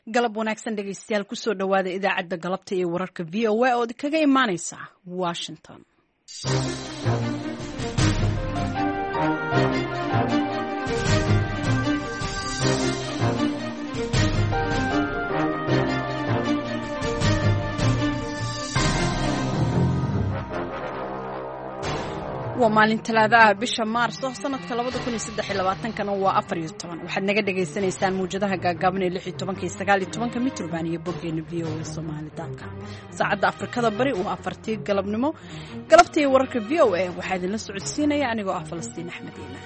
galab wanaagsan dhegaystayaal kusoo dhawaada idaacadda galabta iyo wararka VOA oo kaga imaaneysa Washington. waa maalin talaadaha bisha Maarso sanadka 2023 waa 14 waxaad naga dhageysanaysaan muujadaha gaagaaban ee 16 iyo 19 mitrban iyo boggeena VOA Somali.com saacadda Afrikada bari waa 4 galabnimo galabtii wararka VOA waxaa idin la socodsiinaya anigoo ah Falastiin Axmed Iimaan.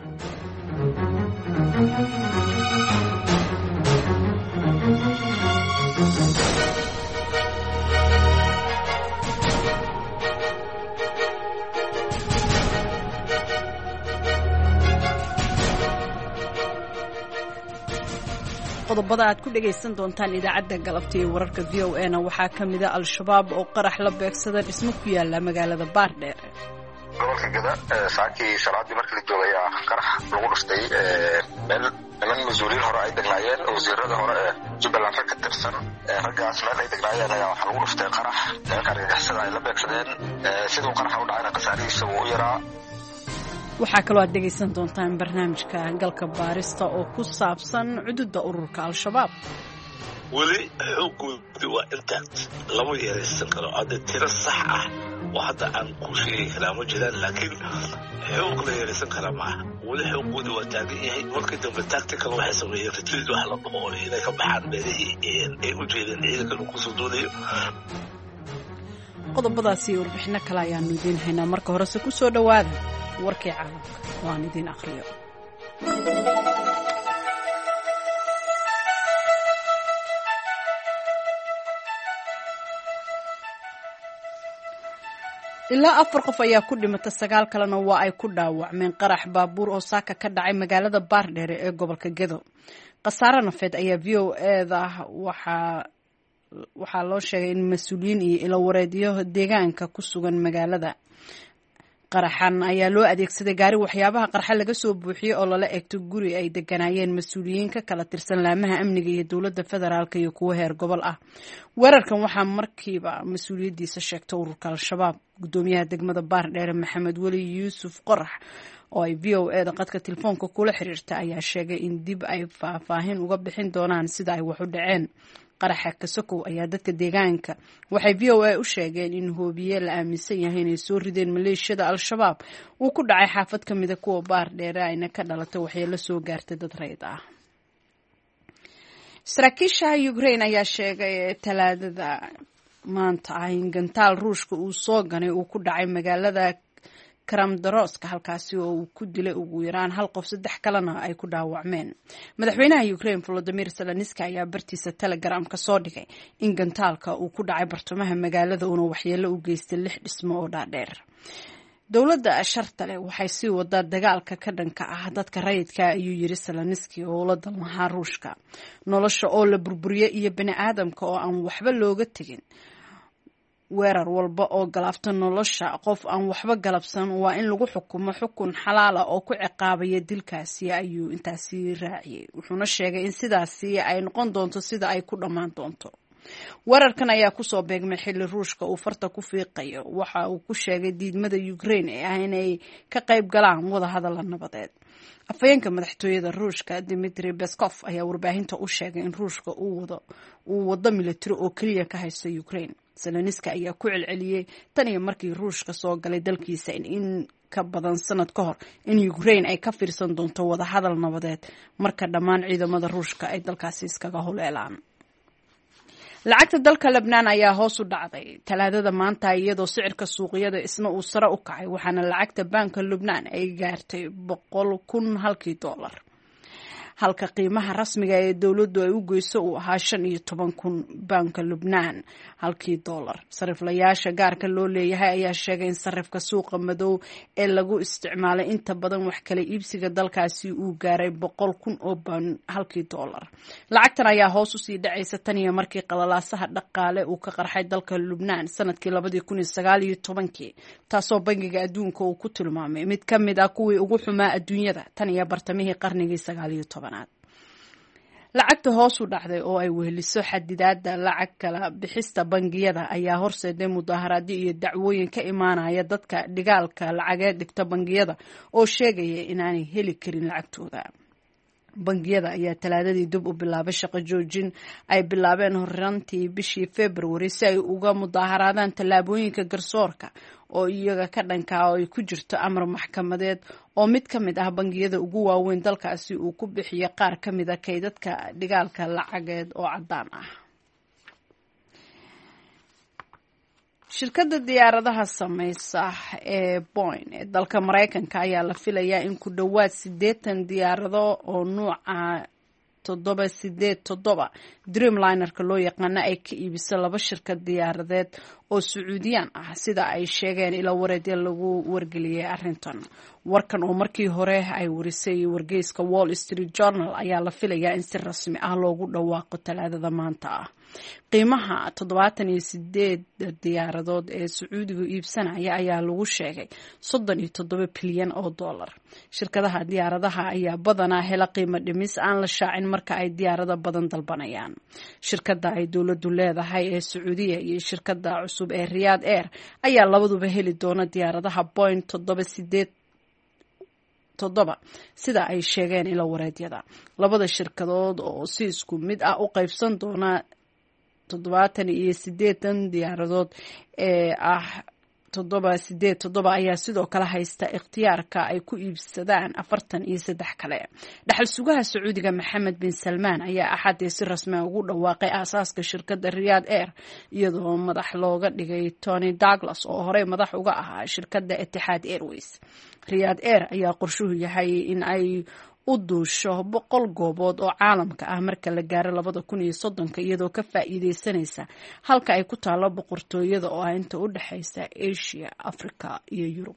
qodobada aad ku dhageysan doontaan idaacadda galabta ee wararka VOA-na waxaa ka mid ah Al-Shabaab oo qarax la beegsada dhismo ku yaala magaalada Baardheer. gobolka Gada saakii salaadii markii la joogay qarax lagu dhuftay meel mas'uuliyiin hore ay degnaayeen wasiirada hore ee Jubbaland ka tirsan raggaas meel ay degnaayeen ayaa waxa lagu dhuftay qarax argagixisada ay la beegsadeen sidoo qaraxa u dhacayna qasaarihiisa uu yaraa. waxaa kaloo aad dhegaysan doontaan barnaamijka galka baarista oo ku saabsan xuduudda ururka Al-Shabaab. weli xoogoodu waa intact lama yaraysan karo hadda tiro sax ah oo hadda aan ku sheegi karaa ma jiraan laakiin xoog la yaraysan karaa maaha weli xoogoodu waa taagan yahay markii dambe tactical waxay sameeyeen retreat wax la dhaho inay ka baxaan meelihii ay u jeedeen ciidanka uu kusoo doonayo. qodobadaasi warbixino kale ayaanu idiin haynaa marka horese ku soo dhawaada warkii caalamka oo aan idiin akhriyo. ilaa 4 qof ayaa ku dhimatay 9 kalena waa ay ku dhaawacmeen qarax baabuur oo saaka ka dhacay magaalada Baardheer ee gobolka Gedo. khasaare nafeed ayaa VOA-da waxaa loo sheegay in mas'uuliyiin iyo ilo wareedyo deegaanka ku sugan magaalada. qaraxan ayaa loo adeegsaday gaari waxyaabaha qarxa laga soo buuxiyay oo lala eegto guri ay deganaayeen mas'uuliyiin ka kala tirsan laamaha amniga iyo dowladda federaalka iyo kuwa heer gobol ah. weerarkan waxaa markiiba mas'uuliyadiisa sheegtay ururka Al-Shabaab. gudoomiyaha degmada Baardheer Maxamed Weli Yuusuf Qorax oo ay VOA-da qadka telefoonka kula xiriirtay ayaa sheegay in dib ay faahfaahin uga bixin doonaan sida ay wax u dhaceen. qaraxa kasokow ayaa dadka deegaanka waxay VOA u sheegeen in hoobiye la aaminsan yahay inay soo rideen maleeshiyada Al-Shabaab uu ku dhacay xaafad ka mid ah kuwa Baardheer ayna ka dhalatay waxyeello soo gaartay dad rayid ah. saraakiisha Ukraine ayaa sheegay talaadada maanta in gantaal Ruushka uu soo ganay uu ku dhacay magaalada Kramatorsk halkaasi oo uu ku dilay ugu yaraan 1 qof 3 kalena ay ku dhaawacmeen. madaxweynaha Ukraine Volodymyr Zelensky ayaa bartiisa Telegram ka soo dhigay in gantaalka uu ku dhacay bartamaha magaalada oo waxyeello u geystay 6 dhismo oo dhaadheer. dowladda sharta leh waxay sii wadaa dagaalka ka dhanka ah dadka rayidka ayuu yiri Zelensky oo la dalmaha Ruushka. nolosha oo la burburiyay iyo bani aadamka oo aan waxba looga tagin. weerar walba oo galaafta nolosha qof aan waxba galabsan waa in lagu xukumo xukun xalaal ah oo ku ciqaabaya dilkaasi ayuu intaasi raaciyay. wuxuuna sheegay in sidaasi ay noqon doonto sida ay ku dhamaan doonto. weerarkan ayaa ku soo beegmay xilli Ruushka uu farta ku fiiqayo waxa uu ku sheegay diidmada Ukraine ee ah inay ka qayb galaan wada hadal nabadeed. afayeenka madaxtooyada Ruushka Dmitry Peskov ayaa warbaahinta u sheegay in Ruushka uu wado military oo kaliya ka haysto Ukraine. Zelensky ayaa ku celceliyay tan iyo markii Ruushka soo galay dalkiisa in ka badan sanad ka hor in Ukraine ay ka fiirsan doonto wada hadal nabadeed marka dhammaan ciidamada Ruushka ay dalkaasi iskaga huleelaan. lacagta dalka Lebanon ayaa hoos u dhacday talaadada maanta iyadoo sicirka suuqyada isna uu sare u kacay waxaana lacagta banka Lebanon ay gaartay 100,000 halkii dollar. halka qiimaha rasmiga ee dawladdu ay u geyso uu ahaa 15,000 banka Lebanon halkii dollar. sariflayaasha gaarka loo leeyahay ayaa sheegay in sarifka suuqa madow ee lagu isticmaalay inta badan wax kala iibsiga dalkaasi uu gaaray 100,000 oo baan halkii dollar. lacagtan ayaa hoos u sii dhacaysa tan iyo markii qalalaasaha dhaqaale uu ka qarxay dalka Lebanon sanadkii 2019 taasoo bangiga adduunka uu ku tilmaamay mid ka mid ah kuwii ugu xumaa adduunyada tan iyo bartamihii qarnigii 19. lacagta hoos u dhacday oo ay weheliso xadidaada lacag kala bixista bangiyada ayaa horseeday mudaharaadyo iyo dacwooyin ka imaanaya dadka dhigaalka lacageed dhigta bangiyada oo sheegaya inaanay heli karin lacagtooda. bangiyada ayaa talaadadii dib u bilaabay shaqo joojin ay bilaabeen horantii bishii February si ay uga mudaharaadaan tallaabooyinka garsoorka oo iyaga ka dhankaa oo ay ku jirto amar maxkamadeed oo mid ka mid ah bangiyada ugu waaweyn dalkaasi uu ku bixiyo qaar ka mid ah kaydadka dhigaalka lacageed oo caddaan ah. shirkadda diyaaradaha samaysa ee Boeing ee dalka Mareykanka ayaa la filayaa in ku dhowaad 80 diyaarado oo nuuca 787 Dreamlinerka loo yaqaan ay ka iibisay 2 shirkad diyaaradeed oo Sacuudiyaan ah sida ay sheegeen ila wareedyo lagu wargeliyay arrintan. warkan oo markii hore ay warisay wargeyska Wall Street Journal ayaa la filayaa in si rasmi ah loogu dhawaaqo talaadada maanta ah. qiimaha 78 diyaaradood ee Sacuudigu iibsanaya ayaa lagu sheegay 37 bilyan oo dollar. shirkadaha diyaaradaha ayaa badanaa hela qiimo dhimis aan la shaacin marka ay diyaarado badan dalbanayaan. shirkadda ay dawladdu leedahay ee Sacuudiya iyo shirkadda cusub ee Riyadh Air ayaa labaduba heli doona diyaaradaha Boeing 787 sida ay sheegeen ila wareedyada. labada shirkadood oo si isku mid ah u qaybsan doona 78 diyaaradood ee ah 787 ayaa sidoo kale haysta ikhtiyaarka ay ku iibsadaan 43 kale. dhaxal sugaha Sacuudiga Maxamed bin Salman ayaa axadii si rasmi ah ugu dhawaaqay aasaaska shirkadda Riyadh Air iyadoo madax looga dhigay Tony Douglas oo horey madax uga ahaa shirkadda Etihad Airways. Riyadh Air ayaa qorshuhu yahay in ay u duusho 100 goobood oo caalamka ah marka la gaaro 2030 iyadoo ka faa'iideysanaysa halka ay ku taalo boqortooyada oo ah inta u dhaxaysa Asia, Afrika iyo Yurub.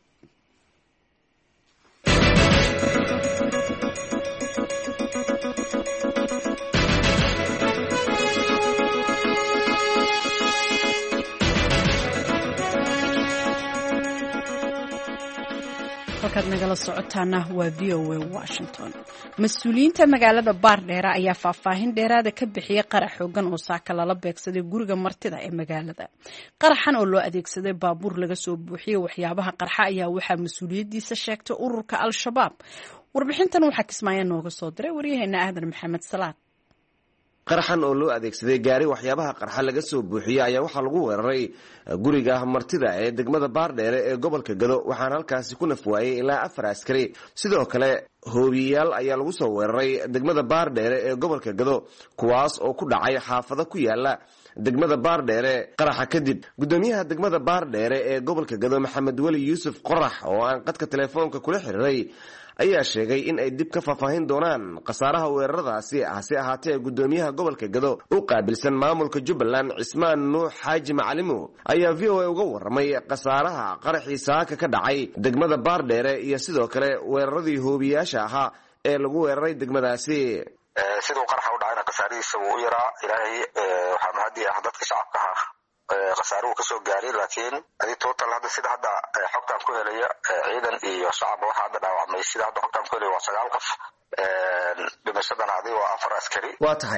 halkaad nagala socotaana waa VOA Washington. mas-uuliyiinta magaalada Baardheera ayaa faahfaahin dheeraada ka bixiyay qarax xoogan oo saaka lala beegsaday guriga martida ee magaalada. qaraxan oo loo adeegsaday baabuur laga soo buuxiyay waxyaabaha qarxa ayaa waxaa mas-uuliyadiisa sheegtay ururka Al-Shabaab. warbixintan waxaa Kismaayo nooga soo diray waryaheena Aadan Maxamed Salaad. qaraxan oo loo adeegsaday gaari waxyaabaha qarxa laga soo buuxiyay ayaa waxaa lagu weeraray guriga martida ee degmada Baardheere ee gobolka Gado waxaana halkaasi ku nafwaayay ilaa 4 askari. sidoo kale hoobiyaal ayaa lagu soo weeraray degmada Baardheere ee gobolka Gado kuwaas oo ku dhacay xaafado ku yaala degmada Baardheere. qaraxa kadib gudoomiyaha degmada Baardheere ee gobolka Gado Maxamed Wali Yuusuf Qorax oo aan qadka telefoonka kula xiriiray ayaa sheegay in ay dib ka faahfaahin doonaan qasaaraha weeraradaasi hase ahaatee gudoomiyaha gobolka Gado u qaabilsan maamulka Jubbaland Cismaan Nuux Xaaji Macalimo ayaa VOA uga warramay qasaaraha qaraxii saaka ka dhacay degmada Baardheere iyo sidoo kale weeraradii hoobiyaasha ahaa ee lagu weeraray degmadaasi. sidoo qaraxa u dhacayna qasaarihiisa wuu yaraa ilaahay waxaa mahadi ah dadka shacabka ah qasaaruhu ka soo gaaray laakiin adii total hadda sida hadda xogtaan ku helaya ciidan iyo shacab waxa hadda dhaawacmay sida hadda xogtaan ku helaya waa 9 qof dhimashadana adii waa 4 askari. waa tahay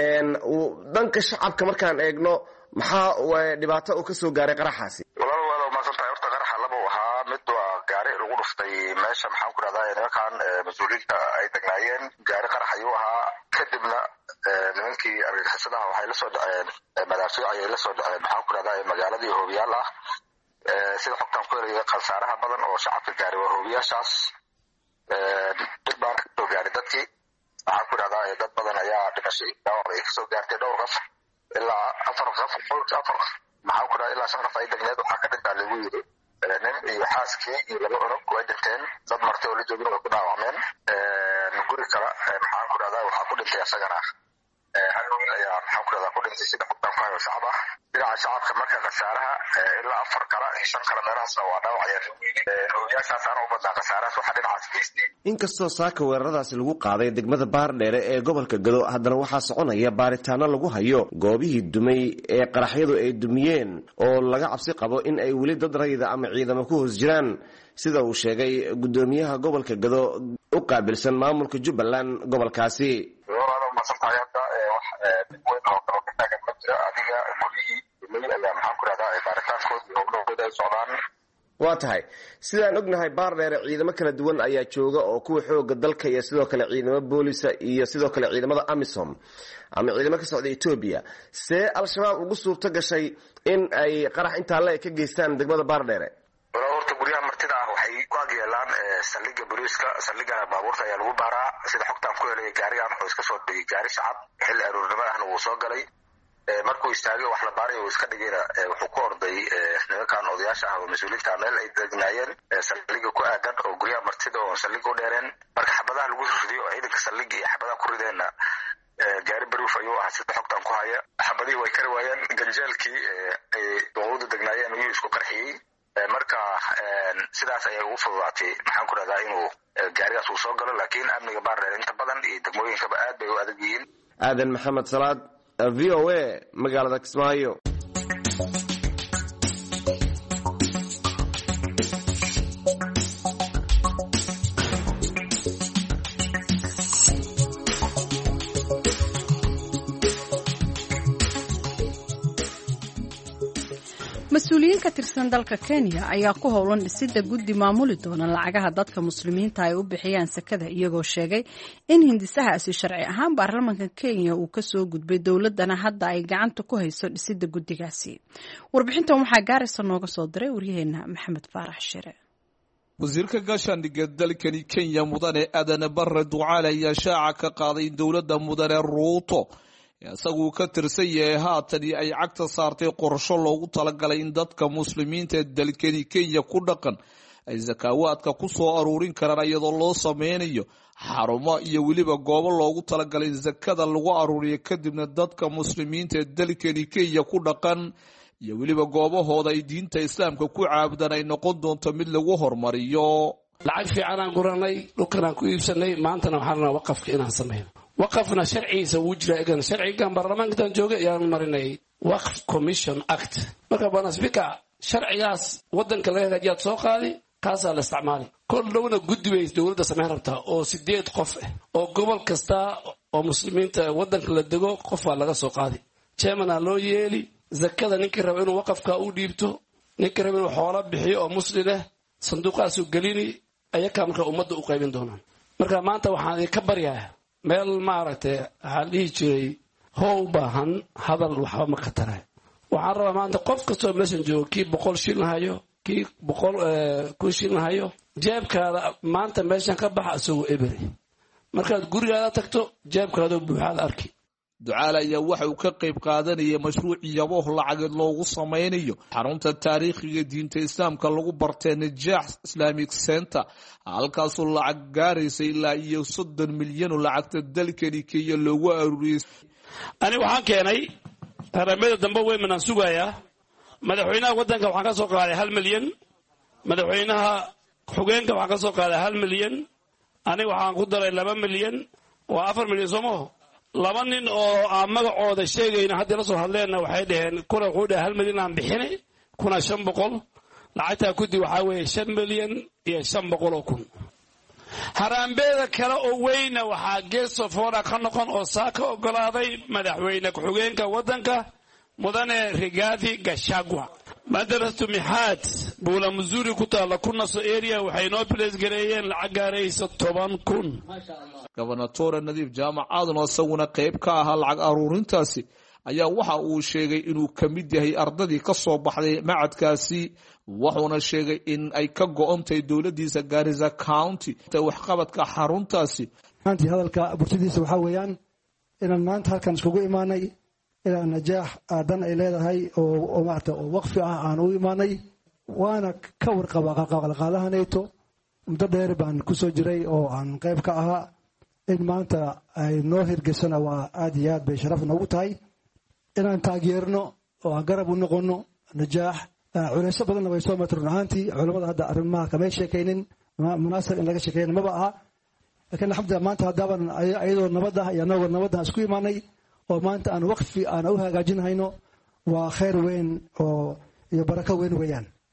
dhanka shacabka markaan eegno maxaa dhibaato oo ka soo gaaray qaraxaasi? walaal ma santahay horta qaraxa laba waxa mid waa gaari lagu dhuftay meesha maxaan ku raadayay nimankan mas'uuliyiinta ay degnaayeen gaari qarax ayuu ahaa kadibna nimankii argagixisadaha waxay la soo dhaceen madaafiic ayay la soo dhaceen maxaan ku raadayay magaaladii hoobiyaal ah sida xogtaan ku helay qasaaraha badan oo shacabka gaaray waa hoobiyaashaas dib baan ka soo gaaray dadkii waxaan ku raadayay dad badan ayaa dhimashay dhaawac ay ka soo gaartay dhowr qof ilaa 4 qof maxaan ku raadayay ilaa 5 qof ay degneed waxaa ka dhintay lagu yiri nin iyo xaaskii iyo 2 cunug way dhinteen dad martay oo la joogay oo ku dhaawacmeen guri kale maxaan ku raadayay waxaa ku dhintay asagana hal wiil ayaa maxaan ku raadayay ku dhintay sida xogtaan ku hayo shacab ah dhinaca shacabka marka qasaaraha ilaa 4 kale iyo 5 kale meelahaasna waa dhaawacayeen hoobiyaashaas aan u badnaa qasaarahaas waxaa dhinacaas geystay. inkastoo saaka weeraradaasi lagu qaaday degmada Baardheere ee gobolka Gado haddana waxaa soconaya baaritaano lagu hayo goobihii dumay ee qaraxyadu ay dumiyeen oo laga cabsi qabo in ay weli dad rayida ama ciidamo ku hoos jiraan sida uu sheegay gudoomiyaha gobolka Gado u qaabilsan maamulka Jubbaland gobolkaasi. mahadsan tahay hadda wax dib weyn oo kale ka taagan ma jira adiga gurihii ilay ayaa maxaan ku rahdaa baaritaankood iyo howlahooda ay socdaan waa tahay sidaan ognahay baardheere ciidamo kala duwan ayaa jooga oo kuwa xooga dalka iyo sidoo kale ciidamo boolisa iyo sidoo kale ciidamada amisom ama ciidamo ka socda Ethiopia see al-shabaab ugu suurto gashay in ay qarax inta la ka geystaan degmada baardheere horta guryaha martida ah waxay ku agyeelaan saldhigga booliiska saldhigga baabuurta ayaa lagu baaraa sida xogtaan ku helay gaarigan oo iska soo dhigay gaari shacab xil aruurnimo ahna wuu soo galay markuu istaagay wax la baaray oo iska dhigayna wuxuu ku orday nimankan odayaasha ah oo mas'uuliyiinta meel ay degnaayeen saldhigga ku aadan oo guryaha martida oo saldhigga u dheereen marka xabadaha lagu riday oo ciidanka saldhigga iyo xabadaha ku rideenna gaari baruuf ayuu ahaa sida xogtaan ku haya xabadihii way kari waayeen ganjeelkii ay dowladda degnaayeen ayuu isku qarxiyey marka sidaas ayay ugu fududaatay maxaan ku rahdaa inuu gaarigaas uu soo galo laakiin amniga baardheer inta badan iyo degmooyinkaba aad bay u adag yihiin aadan maxamed salaad VOA magaalada Kismaayo mas-uuliyiin ka tirsan dalka Kenya ayaa ku howlan dhisidda guddi maamuli doona lacagaha dadka muslimiinta ay u bixiyaan sakada iyagoo sheegay in hindisahaasi sharci ahaan baarlamaanka Kenya uu ka soo gudbay dowladana hadda ay gacanta ku hayso dhisidda guddigaasi. Warbixintan waxaa gaaraysa nooga soo diray waryaheena Maxamed Faarax Shire. wasiirka gaashaandhigga dalkani Kenya mudane Adan Barre Ducaale ayaa shaaca ka qaaday dowladda mudane Ruto isagu ka tirsan yahay haatan ay cagta saartay qorshe loogu talagalay in dadka muslimiinta dalkani Kenya ku dhaqan ay zakawaadka ku soo aruurin karaan iyadoo loo sameynayo xarumo iyo waliba goobo loogu talagalay zakada lagu aruuriyo kadibna dadka muslimiinta dalkani Kenya ku dhaqan iyo waliba goobahooda ay diinta islaamka ku caabudaan ay noqon doonto mid lagu hormariyo lacag fiican aan guranay dhulkan ku iibsanay maantana waxaan rabnaa waqafka inaan sameeyo waqafna sharciisa wuu jiraa egan sharcigan baarlamaankan joogay ayaan marinay waqf commission act marka bana speaker sharcigaas wadanka laga hagaajiyo soo qaadi kaasa la isticmaali kol dhowna guddi bay dowladda sameyn rabtaa oo 8 qof ah oo gobol kasta oo muslimiinta wadanka la dego qof waa laga soo qaadi chairman loo yeeli zakada ninkii raba inuu waqafka u dhiibto ninkii raba inuu xoolo bixiyo oo muslim ah sanduuqaas u galini ayaka marka ummadda u qaybin doonaan marka maanta waxaan ka baryayaa meel maaragtay waxaa dhihi jiray how baahan hadal waxba ma ka taray waxaan rabaa maanta qof kastoo meeshan joogo kii 100 shilin hayo kii 100 shilin hayo jeebkaada maanta meeshan ka baxa isagoo eberi markaad gurigaada tagto jeebkaada buuxaad arki Ducaale ayaa waxa uu ka qayb qaadanayay mashruuc yabo lacag loogu sameynayo xarunta taariikhiga diinta islaamka lagu bartay Najaax Islamic Center halkaas oo lacag gaaraysa ilaa iyo 30 milyan oo lacagta dalkani Kenya loogu aruuriyay ani waxaan keenay qaramada dambe way manaan sugayaa madaxweynaha wadanka waxaan ka soo qaaday 1 milyan madaxweynaha xogeenka waxaan ka soo qaaday 1 milyan ani waxaan ku daray 2 milyan waa 4 milyan Soomaa laba nin oo aan magacooda sheegayna hadda la soo hadleena waxay dhaheen kuna wuxuu dhahay 1 milyan aan bixinay kuna 500 lacagta ku dii waxa weeye 5 milyan iyo 500 kun haraambeeda kale oo weyna waxa geeso foora ka noqon oo saaka ogolaaday madaxweyne ku-xigeenka wadanka mudane Rigathi Gachagua madrasatu Mihad buula Muzuri ku taala kuna soo area waxay noo place gareeyeen lacag gaaraysa 10 kun Governor Nadiif Jaamac Aadan oo isaguna qayb ka ah lacag aruurintaasi ayaa waxa uu sheegay inuu ka mid yahay ardadii ka soo baxday macadkaasi wuxuuna sheegay in ay ka go'ontay dawladdiisa Garissa County wax qabadka xaruntaasi maanta hadalka burtidiisa waxa weeyaan inaan maanta halkan iskugu imaanay inaan najaax aadan ay leedahay oo maarta oo waqfi ah aan u imaanay waana ka warqaba qalqaalahanayto muddo dheer baan ku soo jiray oo aan qayb ka ahaa in maanta ay noo hirgasana waa aad iyo aad bay sharaf noogu tahay inaan taageerno oo aan garab u noqono najaax culayso badanna way soo martay run ahaantii culamada hadda arrimaha kamay sheekaynin munaasab in laga sheekeeyna maba aha laakiin alxamdulillah maanta haddaaban ayadoo nabad ah iyo anagoo nabadda isku imaanay oo maanta aan waqfi aan u hagaajinayno waa khayr weyn oo iyo barako weyn weeyaan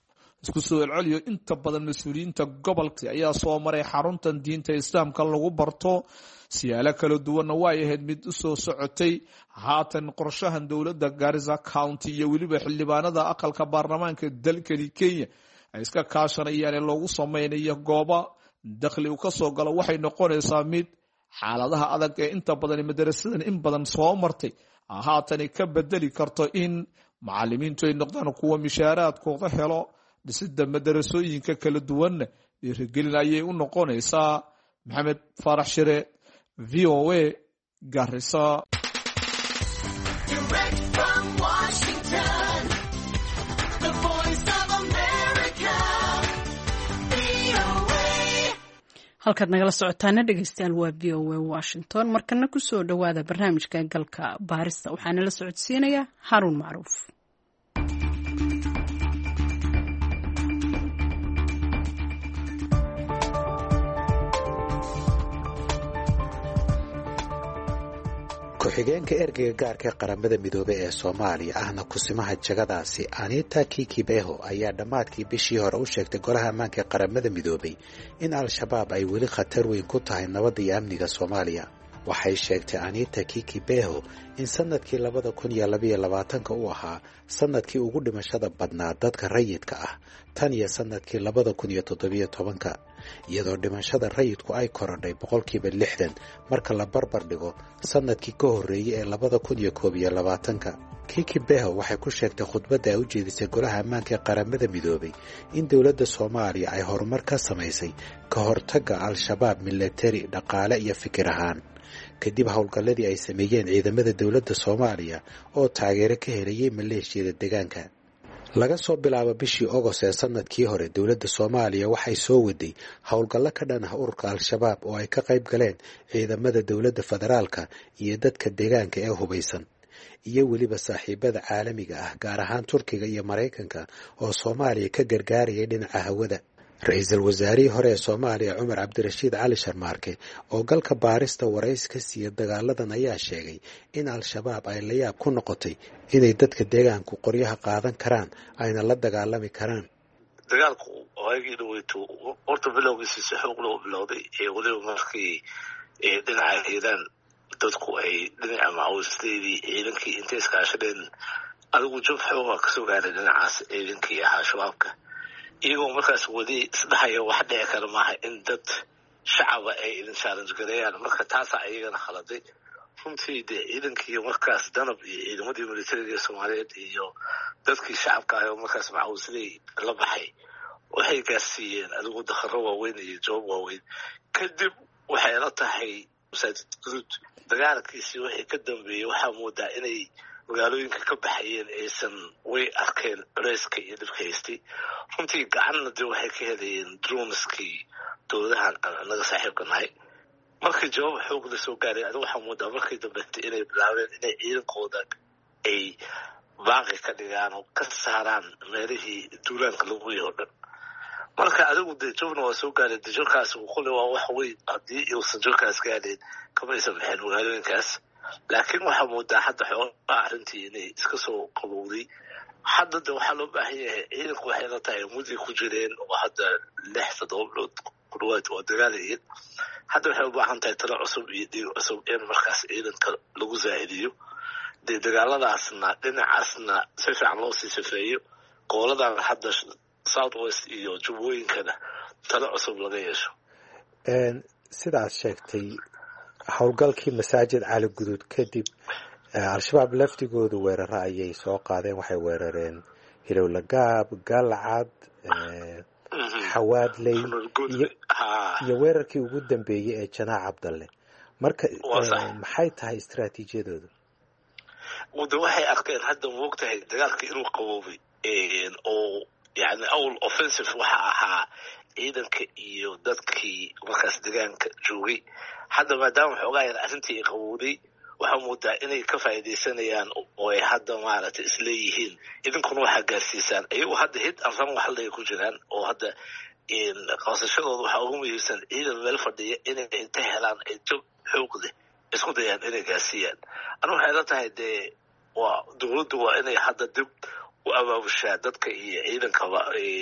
isku soo celceliyo inta badan mas-uuliyiinta gobolka ayaa soo maray xaruntan diinta islaamka lagu barto siyaalo kala duwanna way ahayd mid u soo socotay haatan qorshahan dowladda Garissa County iyo weliba xildhibaanada aqalka baarlamaanka dalkani Kenya ay iska kaashanayaan in lagu sameeyo goobo dakhli u ka soo galo waxay noqonaysaa mid xaaladaha adag ee inta badan madrasadan in badan soo martay haatan ka bedeli karto in macallimiintu ay noqdaan kuwa mishaaraadkooda helo dhisida madrasooyinka kala duwan dhiirigelin ayay u noqonaysaa. Maxamed Farax Shire, VOA, Garissa. halkaad nagala socotaana dhegeystayaal waa VOA Washington. markana ku soo dhawaada barnaamijka galka baarista waxaana la socodsiinaya Haruun Macruuf. ku-xigeenka ergeyga gaarka qaramada midoobay ee Soomaaliya ahna kusimaha jagadaasi Anita Kikibeho ayaa dhammaadkii bishii hore u sheegtay golaha ammaanka ee qaramada midoobay in al-shabaab ay weli khatar weyn ku tahay nabadda iyo amniga Soomaaliya. waxay sheegtay Anita Kikibeho in sanadkii 2022 uu ahaa sanadkii ugu dhimashada badnaa dadka rayidka ah tan iyo sanadkii 2017 iyadoo dhimashada rayidku ay korodhay 60% marka la barbar dhigo sanadkii ka horeeyay ee 2021. Kikibeho waxay ku sheegtay khudbadda ay u jeedisay golaha ammaanka ee qaramada midoobay in dowladda Soomaaliya ay horumar ka samaysay ka hortagga al-shabaab military, dhaqaale iyo fikir ahaan kadib howlgalladii ay sameeyeen ciidamada dowladda Soomaaliya oo taageero ka helayay maleeshiyada deegaanka. laga soo bilaabo bishii August ee sanadkii hore dowladda Soomaaliya waxay soo waday howlgallo ka dhan ah ururka al-shabaab oo ay ka qayb galeen ciidamada dowladda federaalka iyo dadka deegaanka ee hubeysan iyo weliba saaxiibada caalamiga ah gaar ahaan Turkiga iyo Mareykanka oo Soomaaliya ka gargaarayay dhinaca hawada. Ra'iisul wasaarihii hore ee Soomaaliya Cumar Cabdirashiid Cali Sharmaarke oo galka baarista warays ka siiyay dagaaladan ayaa sheegay in al-shabaab ay la yaab ku noqotay inay dadka deegaanku qoryaha qaadan karaan ayna la dagaalami karaan. dagaalku waagii dhaweyto horta bilowgiisa si xoog loo bilowday ee waliba markii dhinaca ciidan dadku ay dhinaca macawisteedii ciidankii intay iskaashadeen adigu jab xooga ka soo gaaray dhinacaas ciidankii ahaa shabaabka iyagoo markaas wadi isdhaxaya wax dhici kara maaha in dad shacaba ay idin challenge gareeyaan marka taasa ayagana khaladay runtii dee ciidankii markaas danab iyo ciidamadii militariga Soomaaliyeed iyo dadkii shacabka ah oo markaas macawisley la baxay waxay gaarsiiyeen adigu dakharo waaweyn iyo joob waaweyn kadib waxay la tahay masaajid guud dagaalkiisii wixii ka dambeeyay waxaa moodaa inay magaalooyinka ka baxayeen aysan way arkeen culeyska iyo dhibka haystay runtii gacanna dee waxay ka helayeen droneskii dowladahan anaga saaxiibka nahay markii jawaab xoog la soo gaaray adigu waxaa moodaa markii dambe inay bilaabeen inay ciidankooda ay baaqi ka dhigaan oo ka saaraan meelihii duulaanka lagu yahay oo dhan marka adigu dee jabna waa soo gaaray dee jabkaasi kule waa wax weyn haddii uusan jabkaas gaadhayn kama aysan baxeen magaalooyinkaas laakiin waxaa moodaa hadda xoogaa arrintii inay iska soo qabowday hadda de waxaa loo baahan yahay ciidanku waxay la tahay mudday ku jireen oo hadda 6-7 bilood ku dhawaad waa dagaalayeen hadda waxay u baahan tahay talo cusub iyo dhiig cusub in markaas ciidanka lagu zaa'idiyo dee dagaaladaasna dhinacaasna si fiican loo sii safeeyo gooladan hadda South West iyo jubbooyinkana talo cusub laga yeesho. sidaad sheegtay howlgalkii masaajid Cali Guduud kadib al-shabaab laftigoodu weeraro ayay soo qaadeen waxay weerareen Hilowlagaab, Galcad, Xawaadley iyo weerarkii ugu dambeeyay ee Janaac Cabdalle marka maxay tahay istiraatiijiyadoodu wada waxay arkeen hadda moogtahay dagaalkii inuu qaboobay oo yani awl offensive waxa ahaa ciidanka iyo dadkii markaas deegaanka joogay hadda maadaama xoogaa yar arrintii qabowday waxaa moodaa inay ka faa'iidaysanayaan oo ay hadda maaragtay isleeyihiin idinkuna waxaa gaarsiisaan iyagu hadda hid anfan wax lay ku jiraan oo hadda qabsashadooda waxaa ugu muhiimsan ciidan meel fadhiya inay inta helaan ay jab xoog leh isku dayaan inay gaarsiiyaan anigu waxay la tahay dee waa dowladdu waa inay hadda dib u abaabushaa dadka iyo ciidankaba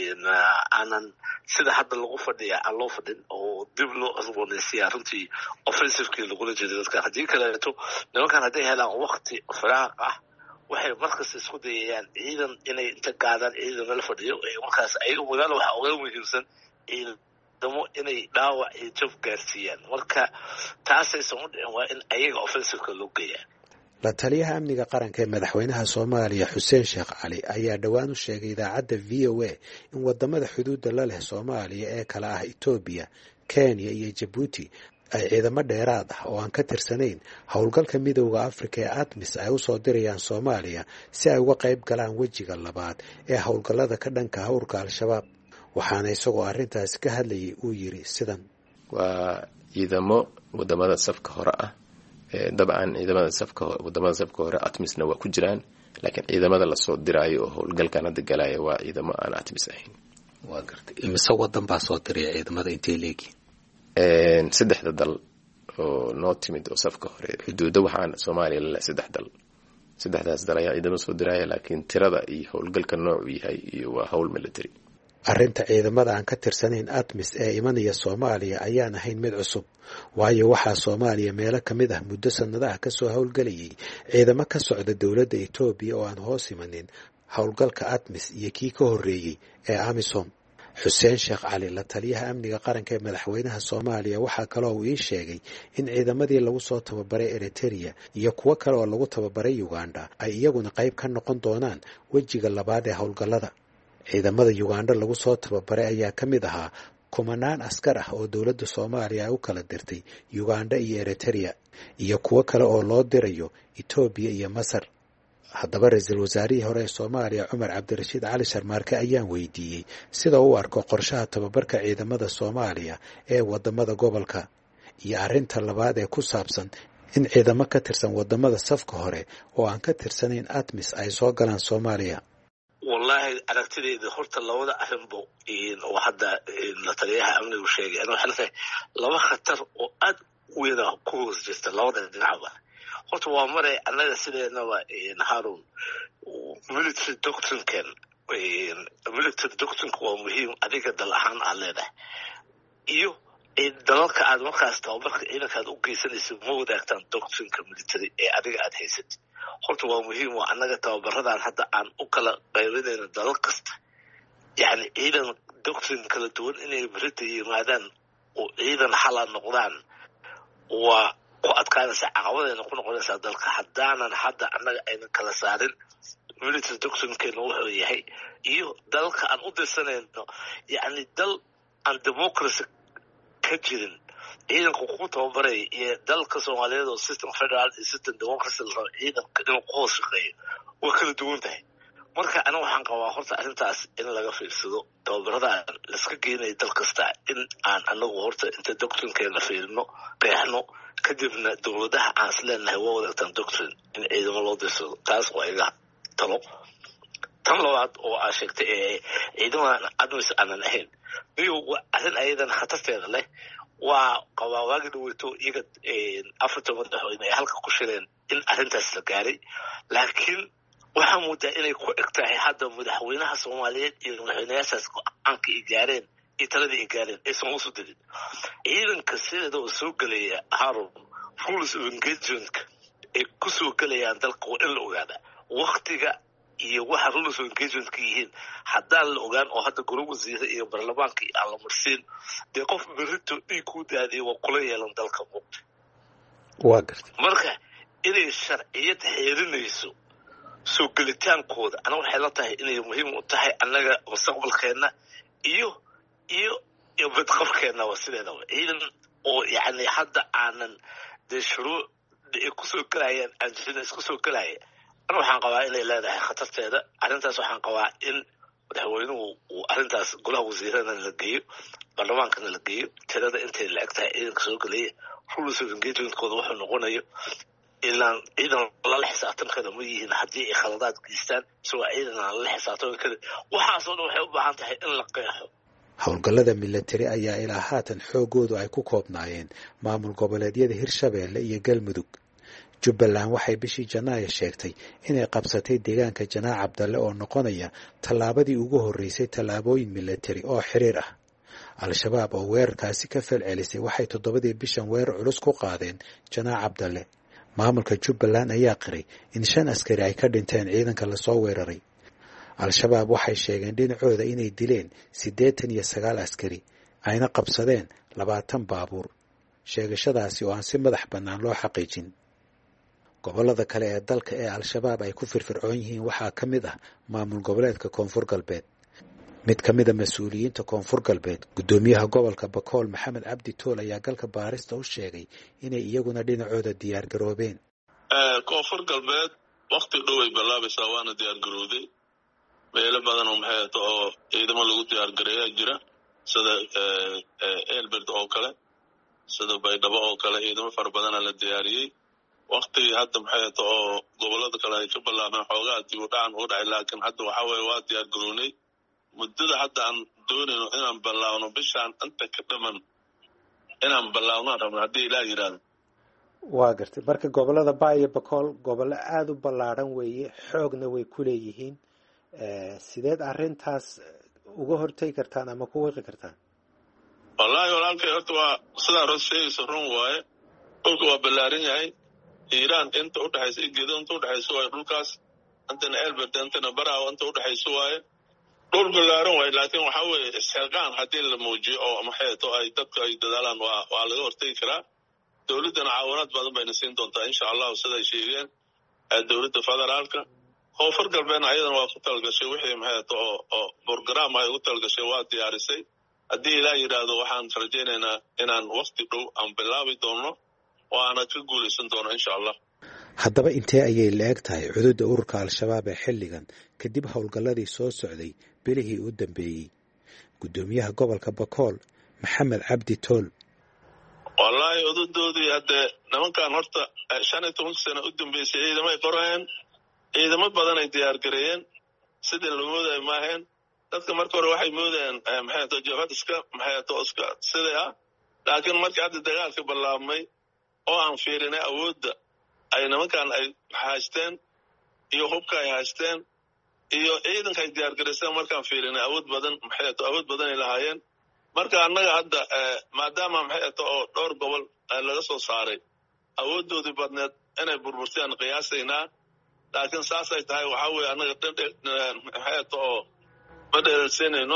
aanan sida hadda lagu fadhiya aan loo fadhin oo dib loo cusboonaysiyaa runtii offensivekii lagula jeeday dadka haddii kaleeto nimankan hadday helaan wakti firaaq ah waxay markasta isku dayayaan ciidan inay inta gaadaan ciidan meel fadhiyo markaas ayaga magaalo waxaa uga muhiimsan ciidamo inay dhaawac iyo jab gaarsiiyaan marka taasaysan u dhicin waa in ayaga offensiveka loo geeyaa la taliyaha amniga qaranka ee madaxweynaha Soomaaliya Xuseen Sheekh Cali ayaa dhawaan u sheegay idaacadda VOA in wadamada xuduudda la leh Soomaaliya ee kala ah Itoobiya, Kenya iyo Djibouti ay ciidamo dheeraad ah oo aan ka tirsanayn howlgalka midowga Afrika ee ATMIS ay u soo dirayaan Soomaaliya si ay uga qayb galaan wejiga labaad ee howlgallada ka dhanka ah ururka Al-Shabaab waxaana isagoo arrintaas ka hadlayay uu yiri sidan waa ciidamo wadamada safka hore ah dabcan wadamada safka hore ATMISna waa ku jiraan laakiin ciidamada la soo diraayo oo howlgalkan hadda galaya waa ciidamo aan ATMIS ahayn waa gartay imise wadan baa soo diray ciidamada intee leeyihiin saddexda dal oo noo timid oo safka hore xuduuda waxaan Soomaaliya la saddex dal saddexdaas dal ayaa ciidamo soo diraya laakiin tirada iyo howlgalka noocu yahay iyo waa howl military arrinta ciidamada aan ka tirsanayn ATMIS ee imanaya Soomaaliya ayaan ahayn mid cusub waayo waxaa Soomaaliya meelo kamid ah muddo sanadaha ka soo howlgalayay ciidamo ka socda dawladda Itoobiya oo aan hoos imanin howlgalka ATMIS iyo kii ka horeeyay ee AMISOM Xuseen Sheekh Cali la taliyaha amniga qaranka ee madaxweynaha Soomaaliya waxa kale oo uu sheegay in ciidamadii lagu soo tababaray Eritrea iyo kuwa kale oo lagu tababaray Uganda ay iyaguna qayb ka noqon doonaan wejiga labaad ee howlgallada ciidamada Uganda lagu soo tababaray ayaa kamid ahaa kumanaan askar ah oo dawladda Soomaaliya ay u kala dirtay Uganda iyo Eritrea iyo kuwa kale oo loo dirayo Itoobiya iyo Masar haddaba ra'iisul wasaarihii hore ee Soomaaliya Cumar Cabdirashiid Cali Sharmaarke ayaan weydiiyey sida uu arko qorshaha tababarka ciidamada Soomaaliya ee wadamada gobolka iyo arrinta labaad ee ku saabsan in ciidamo ka tirsan wadamada safka hore oo aan ka tirsanayn ATMIS ay soo galaan Soomaaliya wallahi aragtidayda horta labada arrinbo oo hadda la taliyaha amnigu sheegay anuu xalfay laba khatar oo aad weyn ku hoos jirta labada dhinacba horta waa maray annaga sideenaba Harun military doctrine waa muhiim adiga dal ahaan aad leedahay iyo dalalka aad markaas tababarka ciidankaad u geysanaysa ma wadaagtaan doctrineka military ee adiga aad haysatid horta waa muhiim waa annaga tababaradan hadda aan u kala qaybinayno dalal kasta yani ciidan doctrine kala duwan inay berita yimaadaan oo ciidan xala noqdaan waa ku adkaanaysa caqabadayna ku noqonaysaa dalka haddaanan hadda annaga aynan kala saarin military doctrinekeena wuxuu yahay iyo dalalka aan u dirsanayno yani dal aan democracy ka jirin ciidanka ku tababaray iyo dalka Soomaaliyeed oo system federal iyo system democracy la rabo ciidanka inuu ku hoos shaqeeyo way kala duwan tahay marka ana waxaan qabaa horta arrintaas in laga fiirsado tababarada la iska geenay dal kasta in aan anagu horta inta doctrinekeena fiirino qeexno kadibna dawladaha aan isleenahay waa wadaagtaan doctrine in ciidamo loo dirsado taas waa iga talo tan labaad oo aan sheegtay ee ciidamada ATMIS aanan ahayn iyo arrin ayadan khatarteeda leh waa qawawaagi dhaweyto iyaga afarta madaxweyne ay halka ku shireen in arrintaas la gaaray laakiin waxaa moodaa inay ku eg tahay hadda madaxweynaha Soomaaliyeed iyo madaxweynayaashaas go-aanka ay gaareen iyo taladii ay gaareen aysan hoos u dirin ciidanka sideeda oo soo gelaya Harun rules of engagement ay ku soo gelayaan dalka waa in la ogaada waktiga iyo waxa rules of engagement ka yihiin haddaan la ogaan oo hadda golaha wasiirada iyo baarlamaanka iyo aan la marsiin dee qof berrito dhiig ku daadiyo waa kula yeelan dalka muuqda waa gartay marka inay sharciyad xeerinayso soo gelitaankooda ana waxay la tahay inay muhiim u tahay annaga mustaqbalkeena iyo badqabkeena waa sideedaba ciidan oo yani hadda aanan dee shuruuc ay kusoo gelayaan aan jirin isku soo gelaya ana waxaan qabaa inay leedahay khatarteeda arrintaas waxaan qabaa in madaxweynuhu uu arrintaas golaha wasiirada la geeyo baarlamaankana la geeyo tirada intay la eg tahay ciidanka soo gelaya rules of engagementkooda wuxuu noqonayo ilaan ciidan lala xisaabtankeeda ma yihiin haddii ay khaladaad geystaan isagoo ciidan aan lala xisaabtami karin waxaasoo dhan waxay u baahan tahay in la qeexo howlgallada military ayaa ilaa haatan xoogoodu ay ku koobnaayeen maamul goboleedyada Hirshabeelle iyo Galmudug jubbaland waxay bishii janaayo sheegtay inay qabsatay deegaanka janaac cabdalle oo noqonaya tallaabadii ugu horreysay tallaabooyin milatari oo xiriir ah. al-shabaab oo weerarkaasi ka falcelisay waxay 7 bishan weerar culus ku qaadeen janaac cabdalle. maamulka jubbaland ayaa qiray in 5 askari ay ka dhinteen ciidanka lasoo weeraray. al-shabaab waxay sheegeen dhinacooda inay dileen 89 askari ayna qabsadeen 20 baabuur, sheegashadaasi oo aan si madax bannaan loo xaqiijin. gobollada kale ee dalka ee al-shabaab ay ku firfircoon yihiin waxaa ka mid ah maamul goboleedka koonfur galbeed. mid ka mid a mas-uuliyiinta koonfur galbeed, guddoomiyaha gobolka bakool maxamed cabdi tool ayaa galka baarista u sheegay inay iyaguna dhinacooda diyaar garoobeen. koonfur galbeed wakti dhow ay bilaabaysaa waana diyaar garowday. meelo badan oo maxay oo ciidamo lagu diyaar gareeyaa jira, sida eelberd oo kale, sida baydhabo oo kale ciidamo fara badana la diyaariyey. waktigii hadda maxay oo gobollada kale ay ka bilaabeen xoogaa dib u dhacan u dhacay, laakiin hadda waxa weeye waa diyaar garownay. muddada hadda aan doonayno inaan bilaawno bishaan inta ka dhaman inaan bilaawno rabno haddii ilaah yidhaahdo. waa gartay. marka gobollada baa iyo bakool gobollo aada u ballaadhan weeye, xoogna way ku leeyihiin. sideed arrintaas uga hortegi kartaan ama ku wiiqi kartaan? wallaahi walaalkay horta waa sidaa hore sheegaysa run waaye. dhulka waa ballaaran yahay. hiiraan inta udhexaysa iyo gedo inta udhexaysa waaye dhulkaas. intana eelberd intana baraawo inta udhexaysa waaye. dhul ballaaran waaye, laakiin waxaa weeye isxilqaan haddii la muujiyo oo maxay ay dadka ay dadaalaan waa laga hortegi karaa. dowladdana caawinaad badan bayna siin doontaa insha allahu siday sheegeen dowladda federaalka. koonfur galbeedna ayadana waa ku talgashay wixii maxay oo brogram ay ugu talgashay waa diyaarisay. haddii ilaah yidhaahdo waxaan rajaynaynaa inaan wakti dhow aan bilaabi doono waana ka guulaysan doono insha allah. haddaba intee ayay la-eg tahay cududda ururka al-shabaab ee xilligan kadib howlgalladii soo socday bilihii u dambeeyey? guddoomiyaha gobolka bakool maxamed cabdi tool. wallaahi cududoodii haddee nimankan horta 15 sano u dambeysay ciidamay qorayeen, ciidamo badan ay diyaar gareeyeen. sidii la moodayo maaheen. dadka marka hore waxay moodayeen maxay jabhad iska siday ah, laakiin markii hadda dagaalka bilaabmay oo aan fiirinay awoodda ay nimankan ay haysteen iyo hubka ay haysteen iyo ciidanka ay diyaar gareysteen, markaan fiirinay awood badan ay lahaayeen. marka annaga hadda maadaama maxay oo dhowr gobol laga soo saaray awooddoodii badneed inay burburtayaan qiyaasaynaa, laakiin saasay tahay waxaa weeye annaga maxay oo ma dheeraysanayno.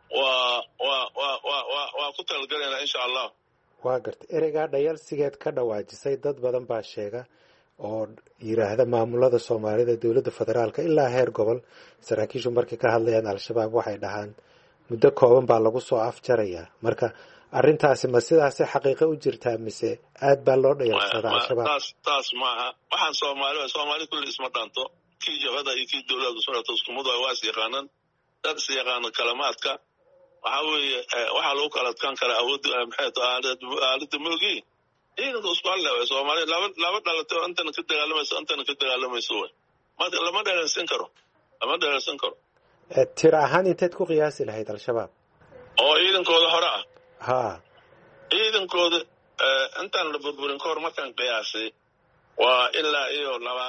waa ku talagalaynaa insha allah. waa gartay. ereygaa dhayalsigeed ka dhawaajisay dad badan baa sheega oo yidhaahda maamulada soomaalida, dowladda federaalka ilaa heer gobol, saraakiishu markay ka hadlayaan al-shabaab waxay dhahaan muddo kooban baa lagu soo afjarayaa. marka arrintaasi ma sidaasi xaqiiqo u jirtaa mise aad baa loo dhayalsadaa al-shabaab? taas maaha. waxaan soomaali kulli isma dhaanto. kii jabhada iyo kii dowladda sunata iskumadu waa is yaqaanaan. dad is yaqaano kalamaadka waxaa weeye waxaa lagu kala adkaan karaa awoodda aalada moogi. ciidanka isku hadleewa soomaaliya laba dhalatay oo intana ka dagaalamayso intana ka dagaalamayso way. marka lama dheeraysan karo. tir ahaan inteed ku qiyaasi lahayd al-shabaab oo ciidankooda hore ah? ha, ciidankooda intaan la burburin ka hor markaan qiyaasay waa ilaa iyo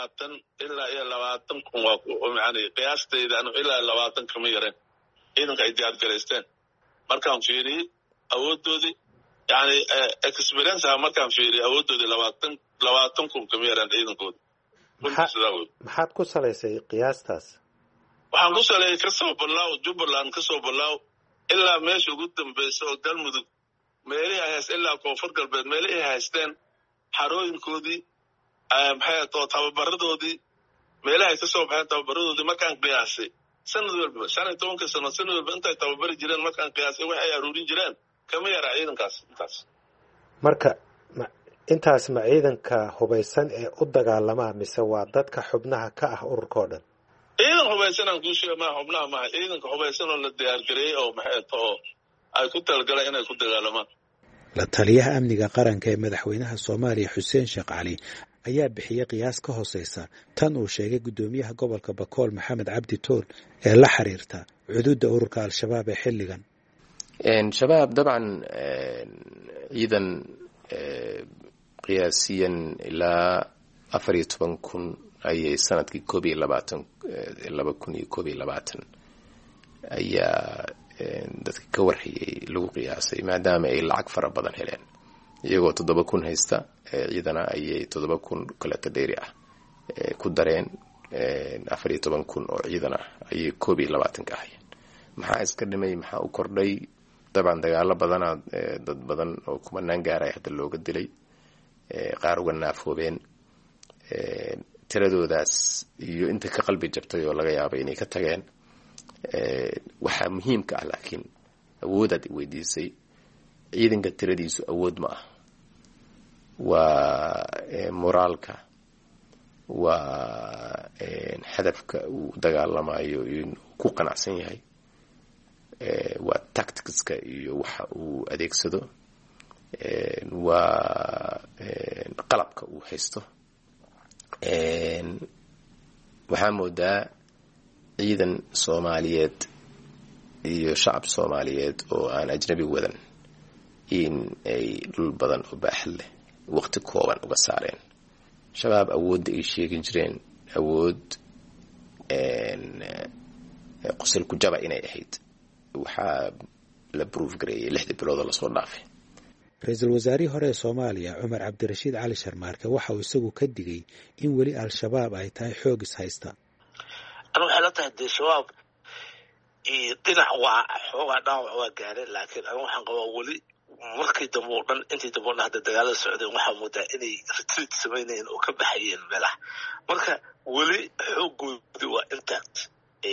20 kun. waa qiyaastayda ilaa 20 kama yareen ciidanka ay diyaar garaysteen. markaan fiiriyey awooddoodii yani experience markaan fiiriyey awooddoodii 20 kun kama yareen ciidankooda. maxaad ku salaysay qiyaastaas? waxaan ku saleeyay kasoo bilaaw jubbaland kasoo bilaaw ilaa meesha ugu dambaysa oo galmudug meelihii ay haysteen ilaa koonfur galbeed meelihii ay haysteen xarooyinkoodii maxay tababaradoodii meelaha ay kasoo baxeen tababaradoodii markaan qiyaasay sanad walba 15 sano sanad walba intay tababari jireen markaan qiyaasay waxay aruurin jireen kama yaraa ciidankaas intaas. marka intaas ma ciidanka hubaysan ee u dagaalamaa mise waa dadka xubnaha ka ah ururka oo dhan? ciidan hubaysanaan kuu sheega maa xubnaha maaha. ciidanka hubaysan oo la diyaar gareeyey oo maxay oo ay ku talagaleen inay ku dagaalamaan. la taliyaha amniga qaranka ee madaxweynaha soomaaliya xuseen sheekh cali ayaa bixiyey qiyaas ka hooseysa tan uu sheegay guddoomiyaha gobolka bakool maxamed cabdi tool ee la xiriirta cududda ururka al-shabaab ee xilligan. shabaab dabcan ciidan qiyaasiyan ilaa 14,000 ayay sanadkii 2021 ayaa dadka ka warhayay lagu qiyaasay maadaama ay lacag fara badan heleen iyagoo 7,000 haysta ciidana ayay 7,000 kala dheeri ah ku dareen 14,000 oo ciidana ayay 21 ka hayeen maxaa iska dhimay maxaa u kordhay dabcan dagaalo badan dad badan oo kumanaan gaaray hadda looga dilay qaar uga naafoobeen tiradoodaas iyo inta ka qalbi jabtay oo laga yaabay inay ka tageen waxaa muhiimka ah laakiin awoodaad weydiisay ciidanka tiradiisu awood ma ah waa moraalka waa hadafka uu dagaalamayo inuu ku qanacsan yahay waa tacticska iyo waxa uu adeegsado waa qalabka uu haysto waxaa moodaa ciidan Soomaaliyeed iyo shacab Soomaaliyeed oo aan ajnabi wadan in ay dhul badan oo baaxad leh waqti kooban uga saareen shabaab awoodda ay sheegin jireen awood qosol ku jaba inay ahayd waxaa la proof gareeyay 6 bilood la soo dhaafay ra-iisul wasaarihii hore ee Soomaaliya Cumar Cabdirashiid Cali Sharmaarke waxa uu isagu ka digay in weli al-shabaab ay tahay xoog is haysta أنا وحلت هدي شباب طلع وحوغا داوع وقاري لكن أنا وحن قوا ولي مركي دموعن أنتي دموعن هذا الدجال السعودي وحمودا إني رتريت سمينين وكبحيين ملح مركا ولي حقو دوا إنتاكت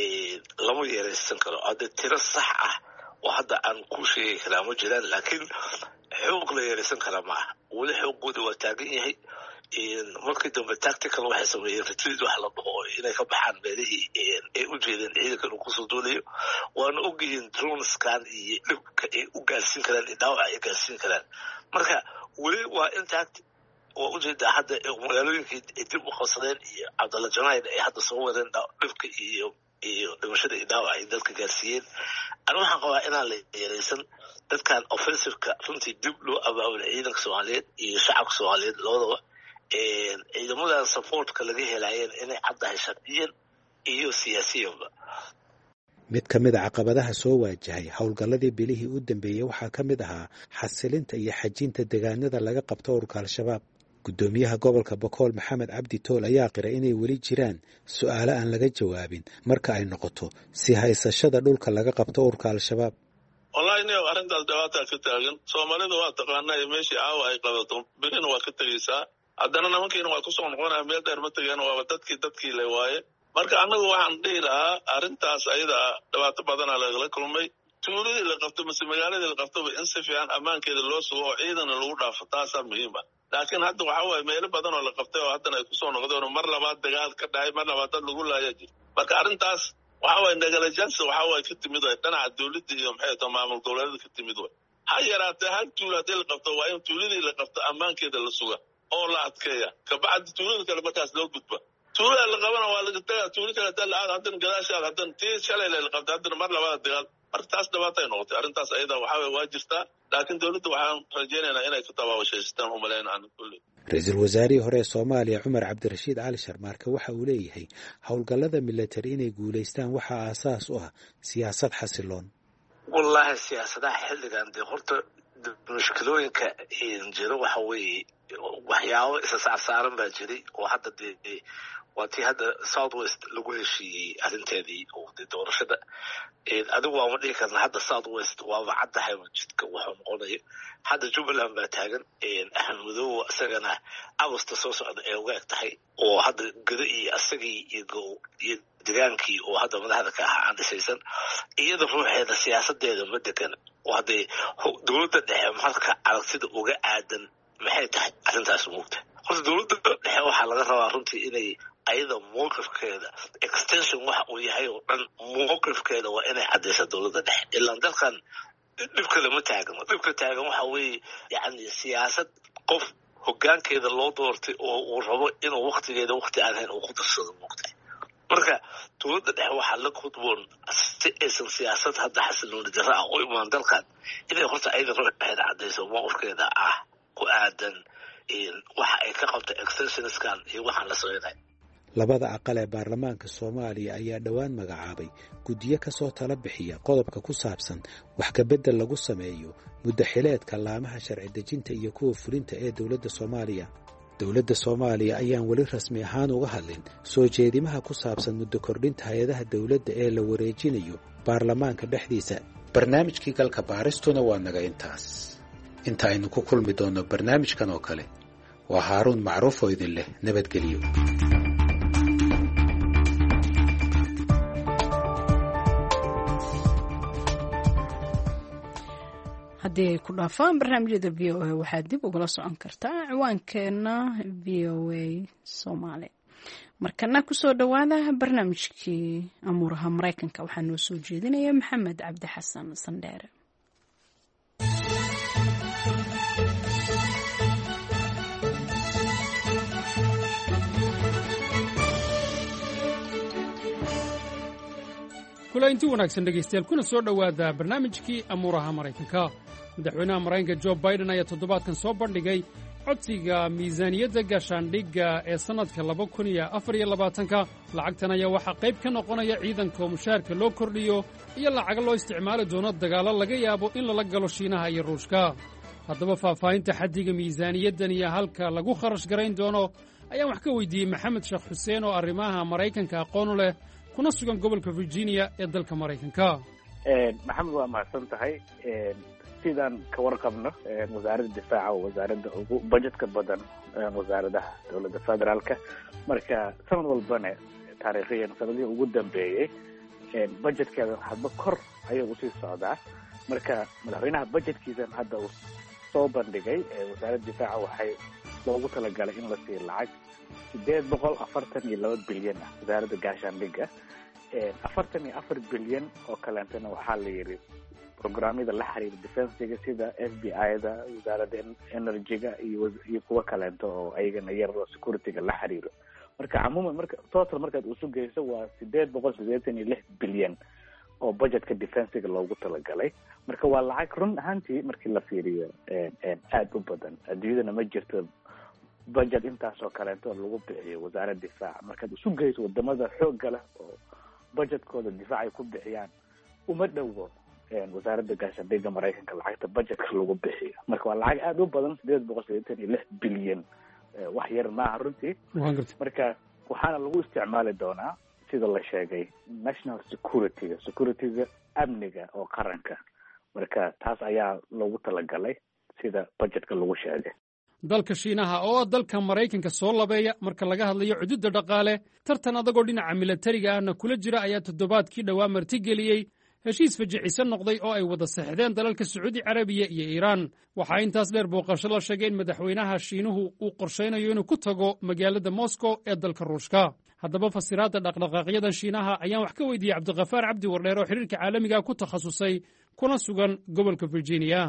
لما يرسل كلام هذا ترى صح وهذا أن كل شيء كلامه جلال لكن حقوق لا يرسل كلامه ولي حقو دوا تاجيه markii dambe tactical waxay sameeyeen retreat wax la dhaho inay ka baxaan meelihii ay u jeedeen ciidanka uu ku soo doolayo waana ogyihiin drone scan iyo dhibka ay u gaarsiin karaan dhaawac ay gaarsiin karaan marka weli waa intact oo u jeeda hadda magaalooyinkii dib u qabsadeen iyo Cabdalla Janayd ay hadda soo wadeen dhibka iyo dhimashada dhaawac ay dadka gaarsiiyeen ana waxaan qabaa inaan la yeeleysan dadkan offensive-ka runtii dib loo abaabulay ciidanka Soomaaliyeed iyo shacabka Soomaaliyeed labadaba ciidamada supportka laga helayeen inay caddahay sharciyan iyo siyaasiyanba mid ka mid ah caqabadaha soo waajahay howlgalladii bilihii u dambeeyay waxaa ka mid ahaa xasilinta iyo xajinta deegaanada laga qabto ururka al-shabaab gudoomiyaha gobolka Bokool Maxamed Cabdi Tool ayaa qiray inay weli jiraan su'aalo aan laga jawaabin marka ay noqoto si haysashada dhulka laga qabto ururka al-shabaab wallahi inay arrintaas dhawaato ka taagan Soomaalida waa taqaanaa meeshii caawa ay qabato birina waa ka tagaysaa haddana nimankiina waa ku soo noqonaya meel dheer ma tagaan waa dadkii la waaye marka anagu waxaan dhihi lahaa arrintaas ayada dhibaato badan lagala kulmay tuuladii la qabto mise magaaladii la qabto in si fiican ammaankeeda loo sugo oo ciidana lagu dhaafo taasaa muhiim ah laakiin hadda waxa waaye meelo badan oo la qabtay oo haddana ay ku soo noqdeen mar labaad dagaal ka dhacay mar labaad dad lagu laaya jir marka arrintaas waxa waaye negligence waxa waaye ka timid way dhinaca dawladda iyo maxay tahay maamul goboleedka ka timid way ha yaraatee hal tuulo haddii la qabto waa in tuuladii la qabto ammaankeeda la suga oo la adkeeya ka bacdi tuulada kale markaas loo gudba tuulada la qabana waa laga tagaa tuulada kale hadda la hadan gadaashaada hadan tii shalay la qabta hadan mar labaad dagaal marka taas dhawaatay noqotay arrintaas ayada waxa waa jirtaa laakiin dawladda waxaan rajaynaynaa inay ka tabaabashaysataan u maleynaan kulli ra-iisul wasaarihii hore ee Soomaaliya Cumar Cabdirashiid Cali Sharmaarke waxa uu leeyahay howlgallada military inay guuleystaan waxa aasaas u ah siyaasad xasiloon wallahi siyaasadaha xilligan dee horta mushkilooyinka jira waxa weeye waxyaabo isa saarsaaran baa jiray oo hadda dee waa tii hadda South West lagu heshiiyey arrinteedii oo dee doorashada adigu waa ma dhihi karna hadda South West waaba caddahay jidka wuxuu noqonaya hadda Jubbaland baa taagan Axmed Madow isagana Agosto soo socda ee uga eg tahay oo hadda gada iyo asagii iyo degaankii oo hadda madaxda ka ahaa aan dhisaysan iyada ruuxeeda siyaasadeeda ma degan oo hadday dowladda dhexe marka aragtida uga aadan maxay tahay arrintaas muugta horta dowladda dhexe waxaa laga rabaa runtii inay ayada mowqifkeeda extension waxa uu yahay oo dhan mowqifkeeda waa inay caddaysa dowladda dhexe ilaan dalkan dhibka lama taagano dhibka taagan waxa weeye yacni siyaasad qof hoggaankeeda loo doortay oo uu rabo inuu waqtigeeda waqti aan hayn uu ku darsado muugtahay marka dowladda dhexe waxaa la gudboon si aysan siyaasad hadda xasilooni darro ah u imaan dalkan inay horta ayada ruuxeeda caddayso mowqifkeeda ah ku aadan waxa ay ka qabto extensionskan iyo waxaan la sameynay labada aqal ee baarlamaanka Soomaaliya ayaa dhawaan magacaabay guddiyo ka soo tala bixiya qodobka ku saabsan wax ka bedel lagu sameeyo muddo xileedka laamaha sharci dejinta iyo kuwa fulinta ee dawladda Soomaaliya. Dawladda Soomaaliya ayaan wali rasmi ahaan uga hadlin soo jeedimaha ku saabsan muddo kordhinta hay'adaha dawladda ee la wareejinayo baarlamaanka dhexdiisa. Barnaamijkii galka baaristuna waa naga intaas. Inta aynu ku kulmi doono barnaamijkan oo kale waa Haaruun Macruuf oo idin leh nabadgelyo. haddii ay ku dhaafaan barnaamijyada v o a waxaad dib ugala socon kartaa ciwaankeena v o a Soomaali. markana kusoo dhawaada barnaamijkii amuuraha Mareykanka waxaa noo soo jeedinaya Maxamed Cabdi Xasan Sandheere. kulaynti wanaagsan dhegaystayaal kuna soo dhowaada barnaamijkii amuuraha Mareykanka. madaxweynaha Mareykanka Joe Biden ayaa toddobaadkan soo bandhigay codsiga miisaaniyadda gaashaandhigga ee sannadka 2024 lacagtan ayaa waxaa qayb ka noqonaya ciidanka mushaarka loo kordhiyo iyo lacago loo isticmaali doono dagaallo laga yaabo in lala galo Shiinaha iyo Ruushka. haddaba faahfaahinta xaddiga miisaaniyaddan iyo halka lagu kharash garayn doono ayaan wax ka weydiiyey Maxamed Sheekh Xuseen oo arrimaha Mareykanka aqoon u leh kuna sugan gobolka Virginia ee dalka Mareykanka. maxamed waa mahadsan tahay. sidaan ka warqabno wasaaradda difaaca waa wasaaradda ugu budgetka badan wasaaradaha dowladda federaalka. marka sanad walbana taariikhiyan sanadihii ugu dambeeyey budgetkeeda hadba kor ayuu usii socdaa. marka madaxweynaha budgetkiisan hadda uu soo bandhigay wasaaradda difaaca waxay loogu talagalay in la siiyo lacag 842 bilyan ah wasaaradda gaashaandhigga. 44 bilyan oo kaleentana waxaa la yidhi programyada la xiriira defensiga sida FBI-da, wasaaradda energy-ga iyo kuwa kaleento oo ayagana yar security-ga la xiriiro. marka camuuman marka total markaad usu geyso waa 886 bilyan oo budgetka defensiga loogu talagalay. marka waa lacag run ahaantii markii la fiiriyo aad u badan. adduunyadana ma jirto budget intaas oo kaleento lagu bixiyo wasaaradda difaaca. markaad isu geyso wadamada xoogga leh oo budgetkooda difaac ay ku bixiyaan uma dhowo wasaaradda gaashaandhigga Mareykanka lacagta budgetka lagu bixiyo. marka waa lacag aad u badan 886 bilyan. wax yar maaha runtii. marka waxaana lagu isticmaali doonaa sida la sheegay national security-ga amniga oo qaranka. marka taas ayaa loogu talagalay sida budgetka lagu sheegay. dalka Shiinaha oo dalka Mareykanka soo labeeya marka laga hadlayo xuduudda dhaqaale tartan adagoo dhinaca militariga ahna kula jira ayaa toddobaadkii dhawaa martigeliyey heshiis fajicisan noqday oo ay wada saxdeen dalalka Sacuudi Carabiya iyo Iiraan. waxaa intaas dheer booqasho la sheegay in madaxweynaha Shiinuhu uu qorsheynayo inuu ku tago magaalada Moscow ee dalka Ruushka. haddaba fasiraadda dhaqdhaqaaqyadan Shiinaha ayaan wax ka weydiiyey Cabdiqafaar Cabdi Wardheer oo xiriirka caalamiga ku takhasusay kuna sugan gobolka Virginia.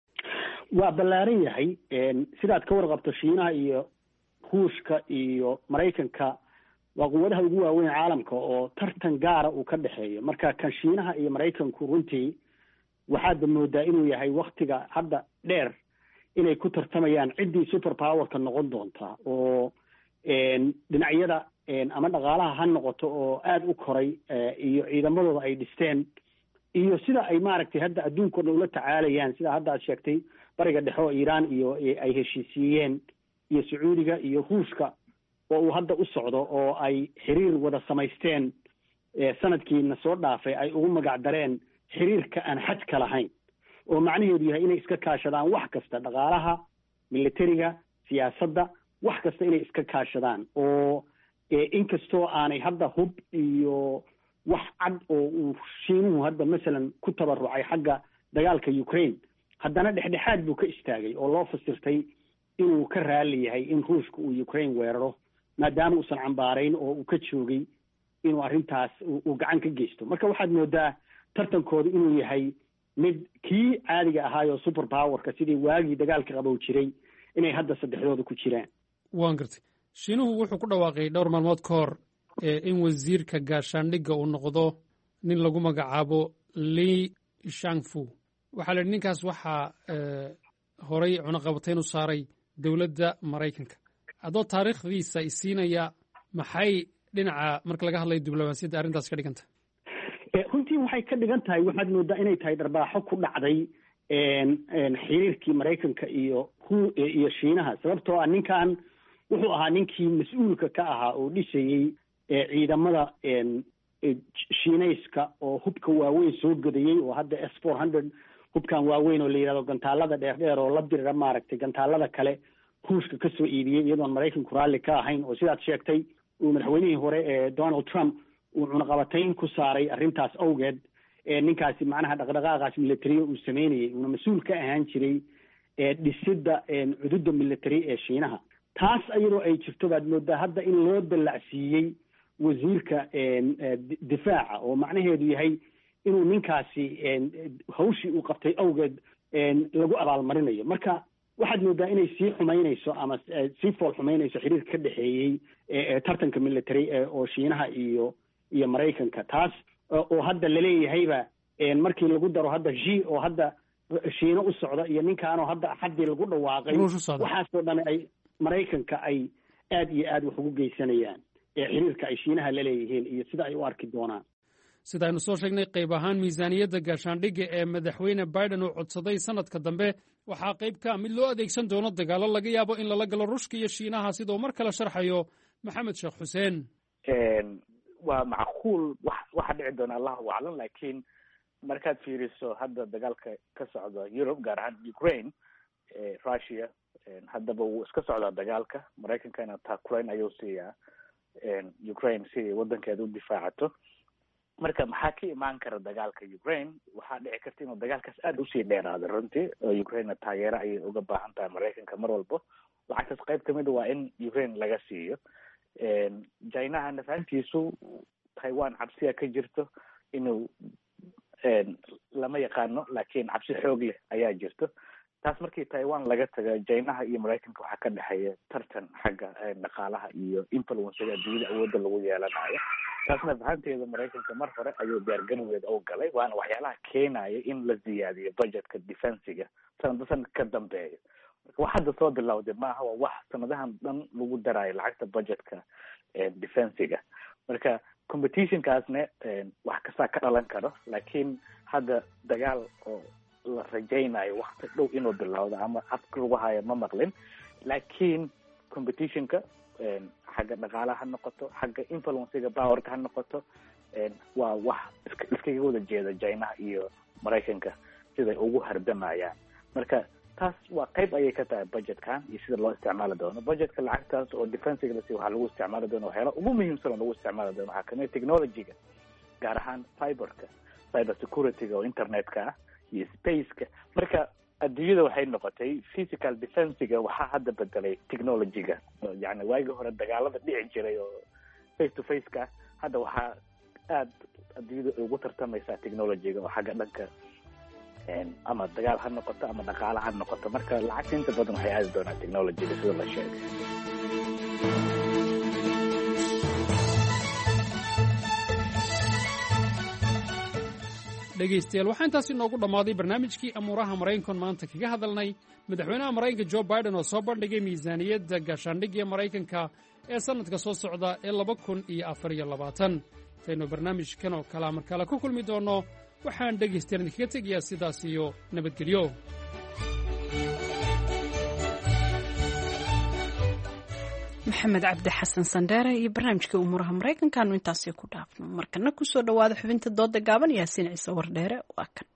waa ballaaran yahay sidaad ka warqabto Shiinaha iyo Ruushka iyo Mareykanka waa quwadaha ugu waaweyn caalamka oo tartan gaara uu ka dhexeeyo. marka kan Shiinaha iyo Mareykanku runtii waxaad moodaa inuu yahay waqtiga hadda dheer inay ku tartamayaan ciddii super powerka noqon doonta oo dhinacyada ama dhaqaalaha ha noqoto oo aad u koray iyo ciidamadooda ay dhisteen iyo sida ay maaragtay hadda adduunka dhan ula tacaalayaan sida hadda aad sheegtay bariga dhexe oo Iiraan iyo ay heshiisiiyeen iyo Sacuudiga iyo Ruushka oo uu hadda u socdo oo ay xiriir wada samaysteen sanadkiina soo dhaafay ay ugu magac dareen xiriirka aan xadka lahayn oo macnaheedu yahay inay iska kaashadaan wax kasta dhaqaalaha militariga siyaasadda wax kasta inay iska kaashadaan oo inkastoo aanay hadda hub iyo wax cad oo uu Shiinuhu hadda masalan ku tabarucay xagga dagaalka Ukraine haddana dhexdhexaad buu ka istaagay oo loo fasirtay inuu ka raali yahay in Ruushka uu Ukraine weeraro maadaama uusan cambaarayn oo uu ka joogay inuu arrintaas uu gacan ka geysto. marka waxaad moodaa tartankooda inuu yahay mid kii caadiga ahaayoo super powerka sidii waagii dagaalka qabow jiray inay hadda saddexdooda ku jiraan. waan gartay. Shiinuhu wuxuu ku dhawaaqay dhowr maalmood ka hor in wasiirka gaashaandhigga uu noqdo nin lagu magacaabo Li Shangfu. waxaa la yidhi ninkaas waxaa horay cunaqabatayn u saaray dowladda maraykanka adoo taariikhdiisa isiinaya maxay dhinaca marka laga hadlayo diblomaasiyadda arrintaas ka dhiganta runtii waxay ka dhigan tahay waxaad moodaa inay tahay dharbaaxo ku dhacday xiriirkii maraykanka iyo shiinaha sababtoo ah ninkan wuxuu ahaa ninkii mas-uulka ka ahaa oo dhisayey ciidamada shiinayska oo hubka waaweyn soo gadayey oo hadda S-400 hubkan waaweyn oo la yidhahdo gantaalada dheerdheer oo la dirira maaragtay gantaalada kale ruushka ka soo iibiyey iyadoon maraykanku raalli ka ahayn oo sidaad sheegtay uu madaxweynihii hore Donald Trump uu cunaqabatayn ku saaray arrintaas awgeed ninkaasi macnaha dhaqdhaqaaqaas military uu sameynayay uuna mas-uul ka ahaan jiray dhisidda cududa military ee shiinaha taas iyadoo ay jirto baad moodaa hadda in loo dallacsiiyey wasiirka difaaca oo macnaheedu yahay inuu ninkaasi hawshii uu qabtay awgeed lagu abaalmarinayo marka waxaad moodaa inay sii xumaynayso ama sii fool xumaynayso xiriirka ka dhexeeyey tartanka military oo shiinaha iyo maraykanka taas oo hadda laleeyahayba markii lagu daro hadda oo hadda shiino u socda iyo ninkaanoo hadda axaddii lagu dhawaaqay waxaasoo dhan ay maraykanka ay aad iyo aad wax ugu geysanayaan xiriirka ay shiinaha la leeyihiin iyo sida ay u arki doonaan sidaaynu soo sheegnay qayb ahaan miisaaniyadda gaashaandhigga ee madaxweyne Biden uu codsaday sanadka dambe waxaa qayb ka mid loo adeegsan doono dagaalo laga yaabo in lala galo ruushka iyo shiinaha sida uu mar kale sharxayo maxamed sheekh xuseen waa macquul waxa dhici doona allahu aclam laakiin markaad fiiriso hadda dagaalka ka socda Europe gaar ahaan Ukraine Russia haddaba wuu iska socdaa dagaalka maraykankana Ukraine ayuu siiyaa Ukraine si wadankeeda u difaacato marka maxaa ka imaan kara dagaalka Ukraine waxaa dhici karta inuu dagaalkaas aad usii dheeraado runtii oo Ukraine taageero ayay uga baahan tahay maraykanka mar walba lacagtaas qayb kamid waa in Ukraine laga siiyo Chinaha nafaantiisu Taiwan cabsiya ka jirto inuu lama yaqaano laakiin cabsi xoog leh ayaa jirto taas markii Taiwan laga taga Chinaha iyo maraykanka waxaa ka dhexeeya tartan xagga dhaqaalaha iyo influence-ga adduunyada awoodda lagu yeelanayo taasna fahanteeda maraykanka mar hore ayuu diyaargarowgeeda u galay waana waxyaalaha keenaya in la ziyaadiyo budgetka defensiga sanad ka dambeeyo marka wax hadda soo bilowday maaha waa wax sanadahan dhan lagu daraayo lacagta budgetka defensiga marka competitionkaasna wax kastaa ka dhalan karo laakiin hadda dagaal oo la rajaynayo waqti dhow inuu bilowdo ama afka lagu hayo ma maqlin laakiin competitionka xagga dhaqaalaha ha noqoto xagga influencega powerka ha noqoto waa wax iskaga wada jeeda Chinaha iyo maraykanka siday ugu hardamayaan marka taas waa qayb ayay ka tahay budgetkan iyo sida loo isticmaali doono budgetka lacagtaas oo defensiga la waxaa lagu isticmaali doono waxyaala ugu muhiimsan oo lagu isticmaali doono waxaa kamid technologyga gaar ahaan cyber security-ga oo internetka ah iyo spaceka marka adduunyada waxay noqotay physical defensiga waxaa hadda bedelay technologyga yani waagi hore dagaalada dhici jiray oo face to face-ka hadda waxaa aad adduunyada ugu tartamaysaa technologyga oo xagga dhanka ama dagaal ha noqoto ama dhaqaala ha noqoto marka lacagta inta badan waxay aadi doonaa technologyga sida la sheegay dhegaystayaal waxaa intaasi inoogu dhammaaday barnaamijkii amuuraha maraykankan maanta kaga hadalnay madaxweynaha maraykanka Joe Biden oo soo bandhigay miisaaniyadda gaashaandhigga maraykanka ee sanadka soo socda ee 2024 intaynu barnaamijkan oo kala mar kale ku kulmi doonno waxaan dhegaystayaal idinkaga tegayaa sidaas iyo nabadgelyo maxamed cabdi xasan sandheere iyo barnaamijka umuuraha maraykankaanu intaasi ku dhaafno markana ku soo dhowaada xubinta dooda gaaban yaasiin ciise wardheere waa kan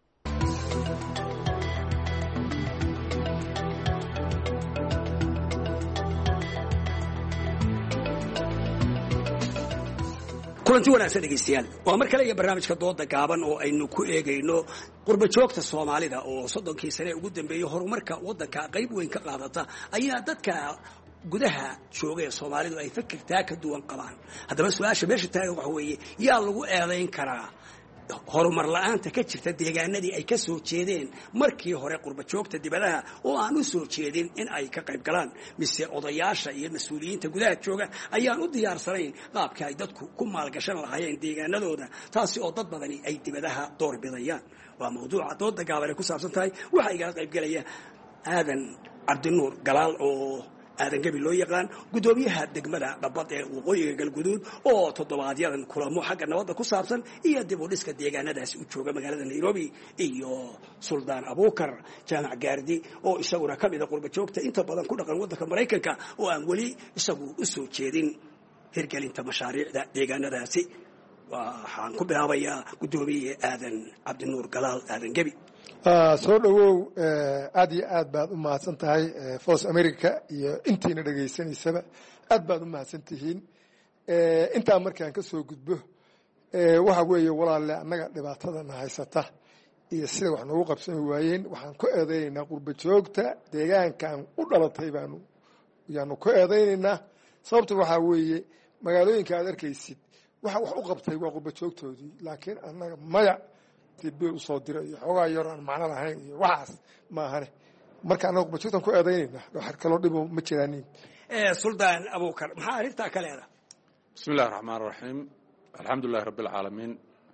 kulanti wanaagsan dhegaystayaal waa mar kale iyo barnaamijka dooda gaaban oo aynu ku eegayno qurba joogta Soomaalida oo 30 sano ugu dambeeyay horumarka wadanka qayb weyn ka qaadata ayaa dadka gudaha joogay Soomaalidu ay fikirtaa ka duwan qabaan haddaba su'aasha meesha taagan waxa weeye yaa lagu eedayn karaa horumar la'aanta ka jirta deegaanadii ay ka soo jeedeen markii hore qurba joogta dibadaha oo aan u soo jeedin in ay ka qayb galaan mise odayaasha iyo mas'uuliyiinta gudaha jooga ayaan u diyaarsanayn qaabka ay dadku ku maalgashan lahaayeen deegaanadooda taasi oo dad badani ay dibadaha door bidayaan waa mawduuca dooda gaaban ee ku saabsan tahay waxa iga qayb galaya aadan cabdinuur galaal oo aadan gebi loo yaqaan gudoomiyaha degmada dhabbad ee waqooyiga galguduud oo toddobaadyaddan kulamo xagga nabadda ku saabsan iyo dib u dhiska deegaanadaasi u jooga magaalada nairobi iyo suldaan abuukar jaamac gaardi oo isaguna ka mida qurba joogta inta badan ku dhaqan waddanka maraykanka oo aan weli isagu u soo jeedin hirgelinta mashaariicda deegaanadaasi waxaan ku bilaabayaa gudoomiye aadan cabdinuur galaal aadan gebi soo dhowow aad iyo aad baad u mahadsan tahay voice america iyo intiina dhegaysanaysaba aad baad u mahadsan tihiin intaa markaan ka soo gudbo waxa weeye walaalle annaga dhibaatadana haysata iyo sida wax noogu qabsami waayeen waxaan ku eedaynaynaa qurba joogta deegaankan u dhalatay yaanu ku eedaynaynaa sababta waxaa weeye magaalooyinka aad arkaysid waxa wax u qabtay waa qurba joogtoodii laakiin annaga maya bil usoo dira iyo xoogaa yar aan macno lahayn iyo waxaas maahane marka annaga qurba joogtan ku eedaynaynaa wax kaloo dhibo ma jiraanin suldaan abuukar maxaa arrintaa ka leedahay bismi illahi raxmaan raxiim alxamdulilahi rabbi alcaalamiin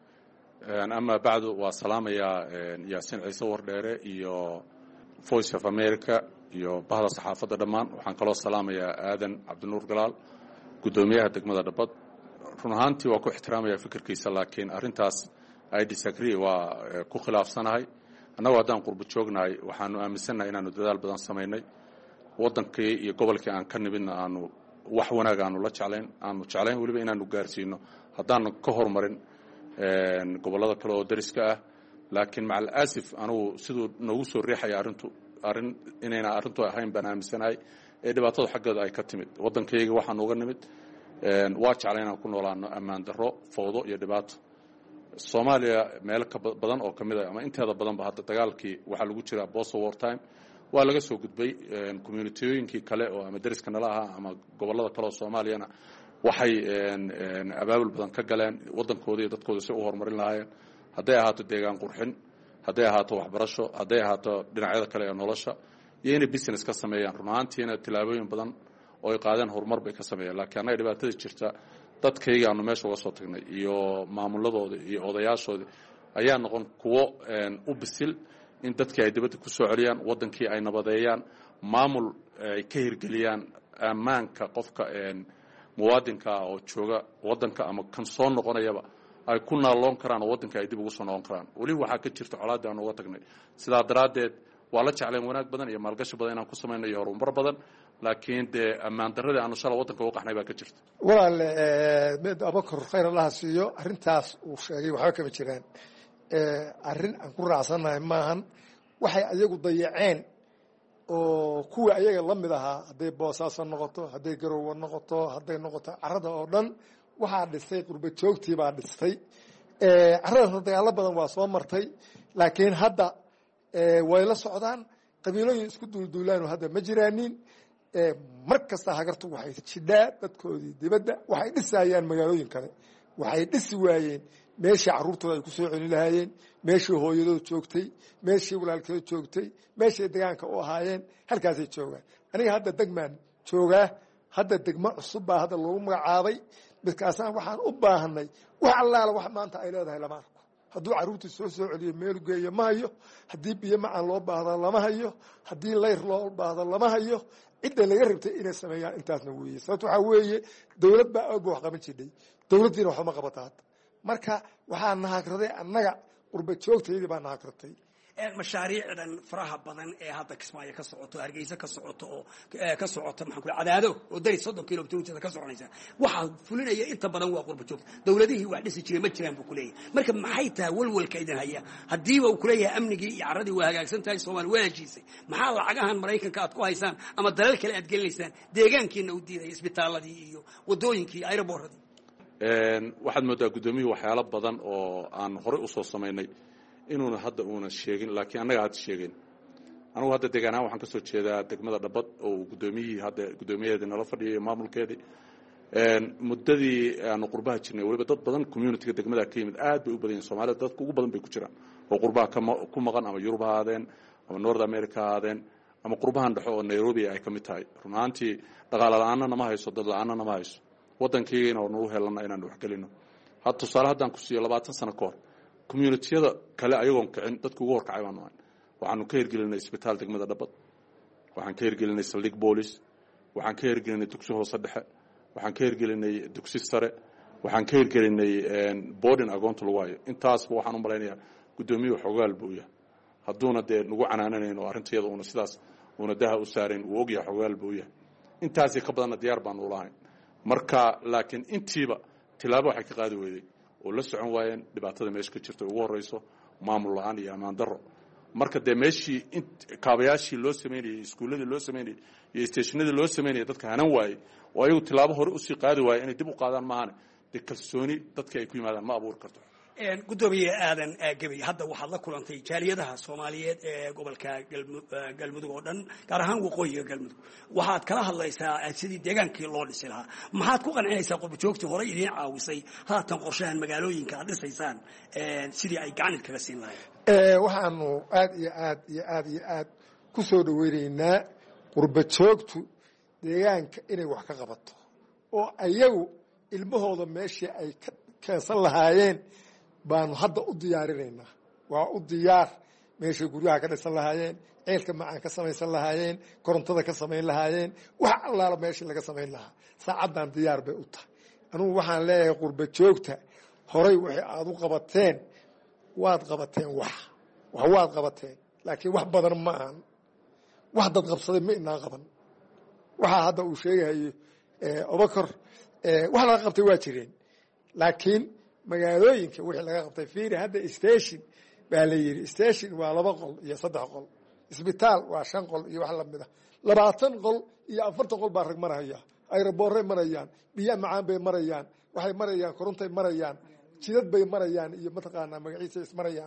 ama bacdu waa salaamayaa yaasiin ciise wardheere iyo voice of america iyo bahda saxaafadda dhammaan waxaan kaloo salaamayaa aadan cabdinuur galaal guddoomiyaha degmada dhabbad run ahaantii waa ku ixtiraamaya fikirkiisa laakiin arrintaas I disagree waa ku khilaafsanahay annagoo haddaan qurbo joognahay waxaanu aaminsannahay inaanu dadaal badan samaynay waddankii iyo gobolkii aan ka nimidna aanu wax wanaag aanu jeclayn weliba inaanu gaarsiino haddaanu ka hormarin gobollada kale oo dariska ah laakiin macal asif anugu siduu noogu soo riixaya inayna arrintu ahayn baan aaminsanahay ee dhibaatadu xaggeeda ay ka timid waddankayga waxaanu uga nimid waa jeclay inaan ku noolaano ammaan darro fowdo iyo dhibaato soomaaliya meel ka badan oo ka mid ah ama inteeda badanba hadda dagaalkii waxaa lagu jiraa post war time waa laga soo gudbay communitooyinkii kale oo ama dariska nala ahaa ama gobollada kale oo soomaaliyana waxay abaabul badan ka galeen waddankooda iyo dadkooda si u horumarin lahaayeen hadday ahaato deegaan qurxin hadday ahaato waxbarasho hadday ahaato dhinacyada kale ee nolosha iyo inay business ka sameeyaan run ahaantiina tillaabooyin badan oo ay qaadeen horumar bay ka sameeyeen laakiin annaga dhibaatada jirta dadkayga aanu meesha uga soo tagnay iyo maamuladooda iyo odayaashooda ayaa noqon kuwo u bisil in dadkii ay dibadda ku soo celiyaan waddankii ay nabadeeyaan maamul ay ka hirgeliyaan ammaanka qofka muwaadinka oo jooga waddanka ama kan soo noqonayaba ay ku naaloon karaan oo waddanka ay dib ugu soo noqon karaan weli waxaa ka jirta colaadii aanu uga tagnay sidaa daraaddeed waa la jecleen wanaag badan iyo maalgashi badan inaan ku samayno iyo horumar badan laakiin dee ammaan darradii aanu shala waddanka uga qaxnay baa ka jirta walaale abakar khayr allaha siiyo arrintaas uu sheegay waxba kama jiraan arrin aan ku raacsannahay maahan waxay ayagu dayaceen oo kuwii ayaga la mid ahaa hadday boosaaso noqoto hadday garowe noqoto hadday noqoto carrada oo dhan waxaa dhistay qurba joogtii baa dhistay carradaasna dagaallo badan waa soo martay laakiin hadda way la socdaan qabiilooyin isku duulduulaanu hadda ma jiraanin mar kasta hagartu waxay jidhaa dadkoodii dibadda waxay dhisayaan magaalooyin kale waxay dhisi waayeen meeshii carruurtooda ay ku soo celin lahaayeen meeshii hooyadood joogtay meeshii walaalkeed joogtay meeshay degaanka u ahaayeen halkaasay joogaan aniga hadda degmaan joogaa hadda degmo cusub baa hadda loogu magacaabay midkaasna waxaan u baahanay wax allaala wax maanta ay leedahay lama arko hadduu carruurtii soo celiyo meel geeyo ma hayo haddii biyo macaan loo baahdo lama hayo haddii layr loo baahdo lama hayo cidda laga rabtay inay sameeyaan intaasna weeye sababto waxaa weeye dawlad baa oogba wax qaban jirtay dawladdiina waxba ma qabata hadda marka waxaa nahagraday annaga qurba joogtaydii baa nahagratay mashaariicdan faraha badan ee hadda kismaayo ka socoto hargeysa ka socoto oo ka socoto maxaan ku cadaado oo dari 30 kilomitir ka soconaysa waxa fulinaya inta badan waa qurba joogta dawladihii wax dhisi jiray ma jiraan buu kuleeyahay marka maxay tahay walwalka idin haya hadiiba uu kuleeyahay amnigii iyo caradii waa hagaagsan tahay Soomaali waa heshiisay maxaa lacagahan Mareykanka aad ku haysaan ama dalal kale aad gelinaysaan deegaankiina u diiday isbitaaladii iyo wadooyinkii aeroboorradii waxaad moodaa gudoomiyuhu waxyaalo badan oo aan hore u soo sameynay inuuna hadda uuna sheegin laakiin annaga aad sheegeen anigu hadda deegaan ahaan waxaan ka soo jeedaa degmada dhabbad oo gudoomiyihii hadda gudoomiyaheedii nala fadhiyay maamulkeedii muddadii aanu qurbaha jirnay weliba dad badan communitiga degmada ka yimid aad bay u badan yihin soomaalida dadka ugu badan bay ku jiraan oo qurbaha ku maqan ama yurub ha ahaadeen ama north america ha ahaadeen ama qurbahan dhexo oo nairobi ay ka mid tahay run ahaantii dhaqaale la-aanna nama hayso dad la-aanna nama hayso waddankeygiina oo nagu helana inaanu waxgelino hadda tusaale haddaan ku siiyo 20 sano ka hor communitiyada kale ayagoon kicin dadka ugu horkacay baanu ahay waxaanu ka hirgelinay isbitaal degmada dhabbad waxaan ka hirgelinay saldhig boolis waxaan ka hirgelinay dugsi hoose dhexe waxaan ka hirgelinay dugsi sare waxaan ka hirgelinay boarding agoonta lagu hayo intaasba waxaan u malaynayaa gudoomiyuhu xogaal buu yahay hadduuna dee nagu canaananayn oo arrinteeda uuna sidaas uuna daha u saarayn uu ogyahay xogaal buu yahay intaasii ka badanna diyaar baan u lahayn marka laakiin intiiba tilaabo waxay ka qaadi weyday oo la socon waayeen dhibaatada meesha ka jirta ugu horreyso maamul la-aan iyo ammaan darro marka dee meeshii kaabayaashii loo samaynayey iskuulladii loo samaynayey iyo stationadii loo samaynayay dadka hanan waayey oo ayagu tilaabo hore usii qaadi waaye inay dib u qaadaan maahane dee kalsooni dadka ay ku yimaadaan ma abuuri karto gudoomiye aadan gabi hadda waxaad la kulantay jaaliyadaha soomaaliyeed ee gobolka galmudug oo dhan gaar ahaan waqooyiga galmudug waxaad kala hadlaysaa sidii deegaankii loo dhisi lahaa maxaad ku qancinaysaa qurbajoogtii hore idiin caawisay haatan qorshahan magaalooyinka aad dhisaysaan sidii ay gacan kaga siin lahayd waxaanu aad iyo aad iyo aad iyo aad ku soo dhaweynaynaa qurbajoogtu deegaanka inay wax ka qabato oo ayagu ilmahooda meeshii ay ka keensan lahaayeen baanu hadda u diyaarinaynaa waa u diyaar meeshay guryaha ka dhisan lahaayeen ceelka macaan ka samaysan lahaayeen korontada ka samayn lahaayeen wax allaala meeshii laga samayn lahaa saacaddan diyaar bay u tahay anugu waxaan leeyahay qurba joogta horay wixii aad u qabateen waad qabateen wax waad qabateen laakiin wax badan ma ahan wax dad qabsaday ma inaan qaban waxaa hadda uu sheegahayo obakor wax laga qabtay waa jireen laakiin magaalooyinka wixii laga qabtay fiiri hadda station baa la yidhi station waa 2 qol iyo 3 qol isbitaal waa 5 qol iyo wax lamida 20 qol iyo 40 qol baa rag maraya ayraboorey marayaan biyo macaan bay marayaan waxay marayaan korontay marayaan jidad bay marayaan iyo mataqaanaa magaciisa is marayaan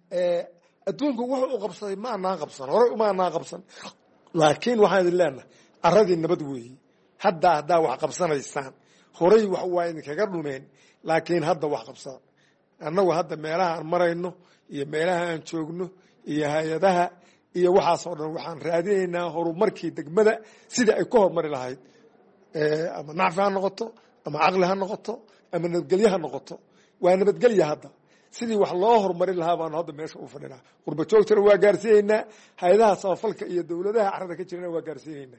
adduunku wuxuu u qabsaday ma aanaan qabsan hore uma aanaan qabsan laakiin waxaan idin leenahay arradii nabad weeyi haddaa wax qabsanaysaan horay wax waa idinkaga dhumeen laakiin hadda wax qabsaan annagu hadda meelaha aan marayno iyo meelaha aan joogno iyo hay-adaha iyo waxaasoo dhan waxaan raadinaynaa horumarkii degmada sidai ay ku horumari lahayd ama nacfi ha noqoto ama caqli ha noqoto ama nabadgelye ha noqoto waa nabadgelya hadda sidii wax loo horumarin lahaa baanu hadda meesha u fadhinaa qurba joogtana waa gaarsiinaynaa hay-adaha samafalka iyo dowladaha carada ka jirana waa gaarsiinaynaa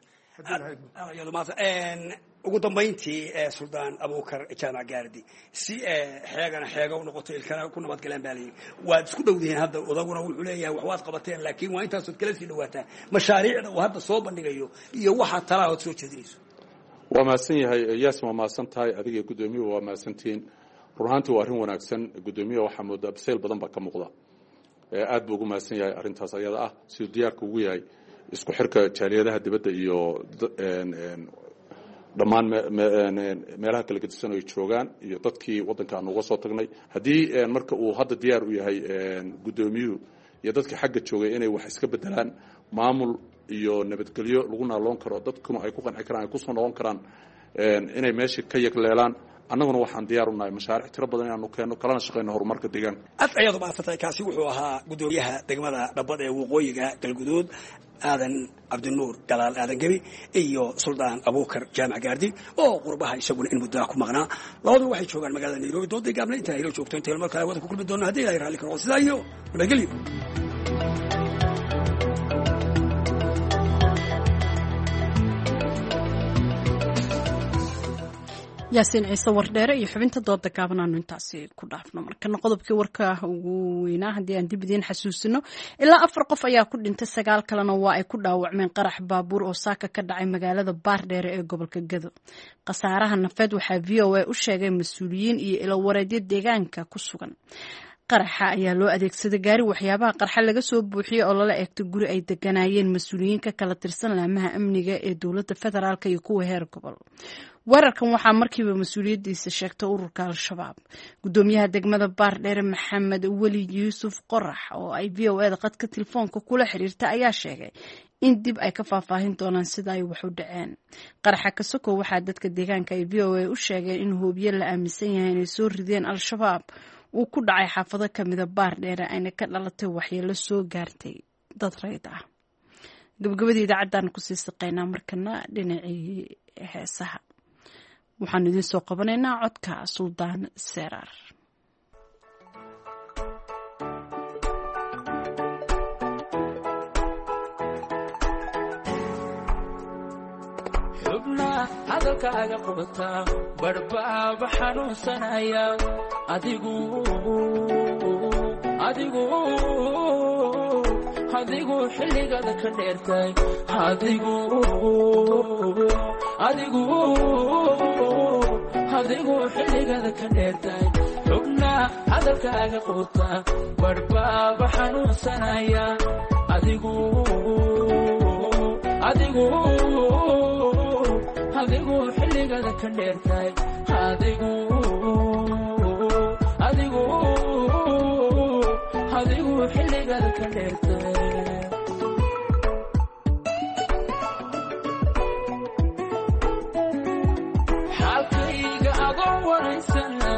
ugu dambayntii suldaan abuukar jaamac gaardi si xeegana xeega u noqoto ilkana ku nabadgalaan baa layidhi waad isku dhowdihiin hadda odaguna wuxuu leeyahay wax waad qabateen laakiin waa intaasood kala sii dhawaataan mashaariicda uu hadda soo bandhigayo iyo waxaa talaa ood soo jeedinayso waa mahadsan yahay yaasin waa mahadsan tahay adiga gudoomiyuhu waa mahadsantihiin run ahaantii waa arrin wanaagsan gudoomiyaha waxaa moodaa bisayl badan baa ka muuqda aad buu ugu mahadsan yahay arrintaas ayada ah siduu diyaarka ugu yahay isku xirka jaaliyadaha dibadda iyo dhammaan meelaha kala gedisan ay joogaan iyo dadkii waddanka aan uga soo tagnay haddii marka uu hadda diyaar u yahay gudoomiyuhu iyo dadkii xagga joogay inay wax iska bedelaan maamul iyo nabadgelyo lagu naaloon karo dadkuna ay ku qanci karaan ay kusoo noqon karaan inay meesha ka yagleelaan annaguna waxaan diyaar u nahay mashaariic tiro badan inaanu keenno kalana shaqayno horumarka deegaanka aad ayaad umaadsantahay kaasi wuxuu ahaa gudoomiyaha degmada dhabbad ee waqooyiga galguduud aadan cabdinuur galaal aadan gebi iyo suldaan abuukar jaamac gaardi oo qurbaha isaguna in muddaa ku maqnaa labaduba waxay joogaan magaalada nairobi dooday gaabna intaa ilo joogto intaynu mar kale wada ku kulmi doonno haddii ilahay raalli karo sidaa iyo nabadgelyo yaasiin ciise wardheere iyo xubinta dooda gaaban aanu intaasi ku dhaafno markana qodobkii warka ugu weynaa haddii aan dib idiin xasuusino ilaa 4 qof ayaa ku dhintay 9 kalena waa ay ku dhaawacmeen qarax baabuur oo saaka ka dhacay magaalada baardheere ee gobolka Gado khasaaraha nafeed waxaa VOA u sheegay mas-uuliyiin iyo ilo wareedyo deegaanka ku sugan qaraxa ayaa loo adeegsaday gaari waxyaabaha qarxa laga soo buuxiyay oo lala eegtay guri ay deganayeen mas-uuliyiin ka kala tirsan laamaha amniga ee dowladda federaalk iyo kuwa heer gobol weerarkan waxaa markiiba mas-uuliyadiisa sheegtay ururka al-shabaab gudoomiyaha degmada baardheere maxamed weli yuusuf qorax oo ay VOA da qadka telefoonka kula xiriirta ayaa sheegay in dib ay ka faahfaahin doonaan sida ay wax u dhaceen qaraxa kasoko waxaa dadka deegaanka ay VOA u sheegeen in hoobiye la aaminsan yahay inay soo rideen al-shabaab uu ku dhacay xaafado kamida baardheere ayna ka dhalatay waxyeelo soo gaartay dad rayd ah gabagabadii idaacaddan kusii saqaynaa markana dhinacii heesaha waxaan idiin soo qabanaynaa codka suldaan seeraar hadalkaaga qubataa barbaaba xanuunsanaya adigu xilligaada ka dheertay adigu xilligaada ka dheertay xubnaa hadalkaaga qubataa barbaaba xanuunsanaya adigu xilligaada ka dheertay adigu xilligaada ka dheertay xaalkayga adoon wanaysana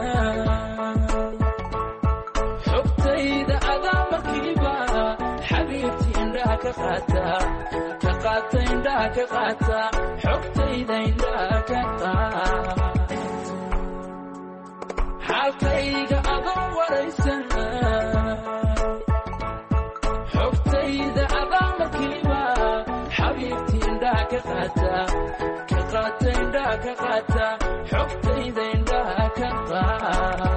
xogtayda adaa markiiba xabiibti indhaha ka qaata indhaha ka qaata xogtayda indhaha ka qaata xaalkayga adoon wanaysana xogtayda adaa markiiba xabiibti indhaha ka qaata indhaha ka qaata xogtayda indhaha ka qaata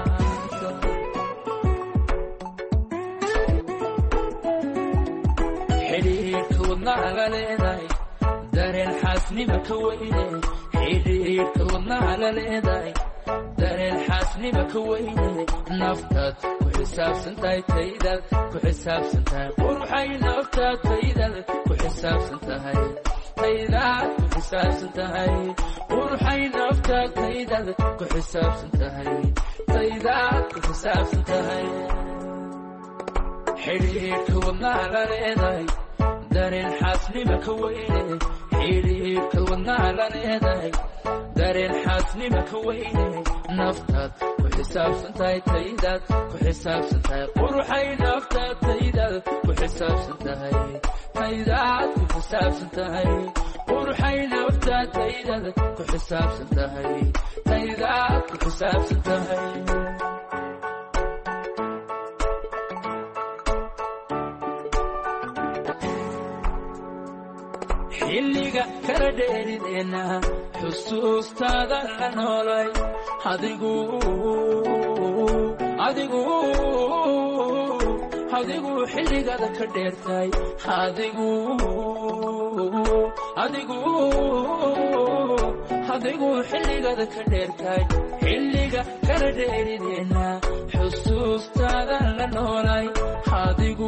xidhiidhka wadnaha la leedahay dareen xaasnima ka weyne xidhiidhka wadnaha la leedahay dareen xaasnima ka weyne naftaad ku xisaabsan tahay taydaad ku xisaabsan tahay quruxay naftaad taydaad ku xisaabsan tahay taydaad ku xisaabsan tahay quruxay naftaad taydaad ku xisaabsan tahay taydaad ku xisaabsan tahay xidhiidhka wadnaha la leedahay dareen xaasnima ka weyne xidhiidhka wadnaha la leedahay dareen xaasnima ka weyne naftaad ku xisaabsan tahay taydaad ku xisaabsan tahay quruxay naftaad taydaad ku xisaabsan tahay taydaad ku xisaabsan tahay quruxay naftaad taydaad ku xisaabsan tahay taydaad ku xisaabsan tahay xilliga kala dheerideenna xusuustaada la noolay adigu xilligaada ka dheertay adigu xilligaada ka dheertay xilliga kala dheerideenna xusuustaada la noolay adigu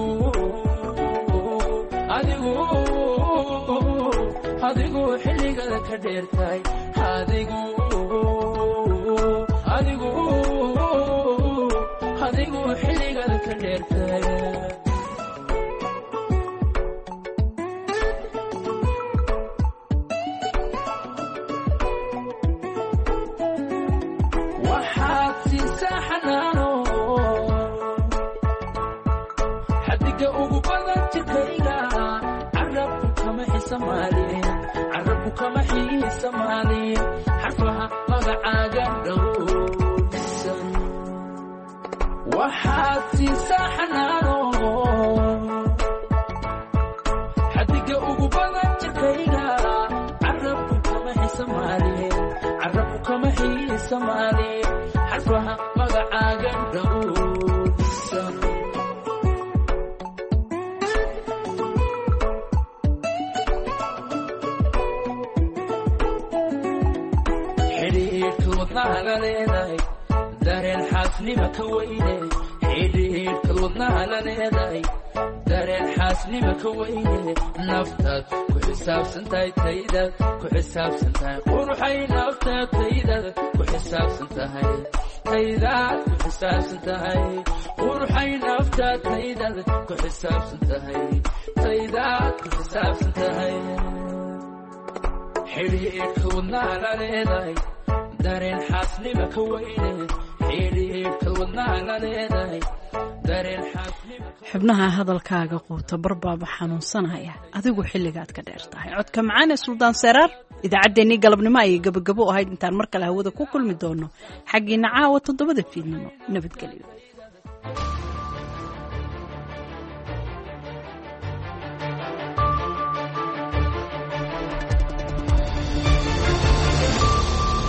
xilligaada ka dheertay adigu xilligaada ka dheertay waxaad siisaa xanaano xadiga ugu badan jirkayga carabku kama xisamaalin xarfaha magacaaga dhowrsan waxaad siisaa xanaano xadiga ugu badan jirkayga carabku kama xisamaalin xarfaha magacaaga dhowrsan xidhiidhka wadnaha la leedahay dareen xaasnima ka weyne xidhiidhka wadnaha la leedahay dareen xaasnima ka weyne naftaad ku xisaabsan tahay taydaad ku xisaabsan tahay quruxay naftaad taydaad ku xisaabsan tahay taydaad ku xisaabsan tahay quruxay naftaad taydaad ku xisaabsan tahay taydaad ku xisaabsan tahay xidhiidhka wadnaha la leedahay dareen xaasnima ka weyne xidhiidhka wadnaha la leedahay dareen xaasnima xubnaha hadalkaaga quuta barbaaba xanuunsanaya adigu xilligaad ka dheer tahay codka macaane suldaan seeraar idaacaddeenii galabnimo ayay gabagabo ahayd intaan mar kale hawada ku kulmi doono xaggiina caawa 7 fiidnimo nabadgelyo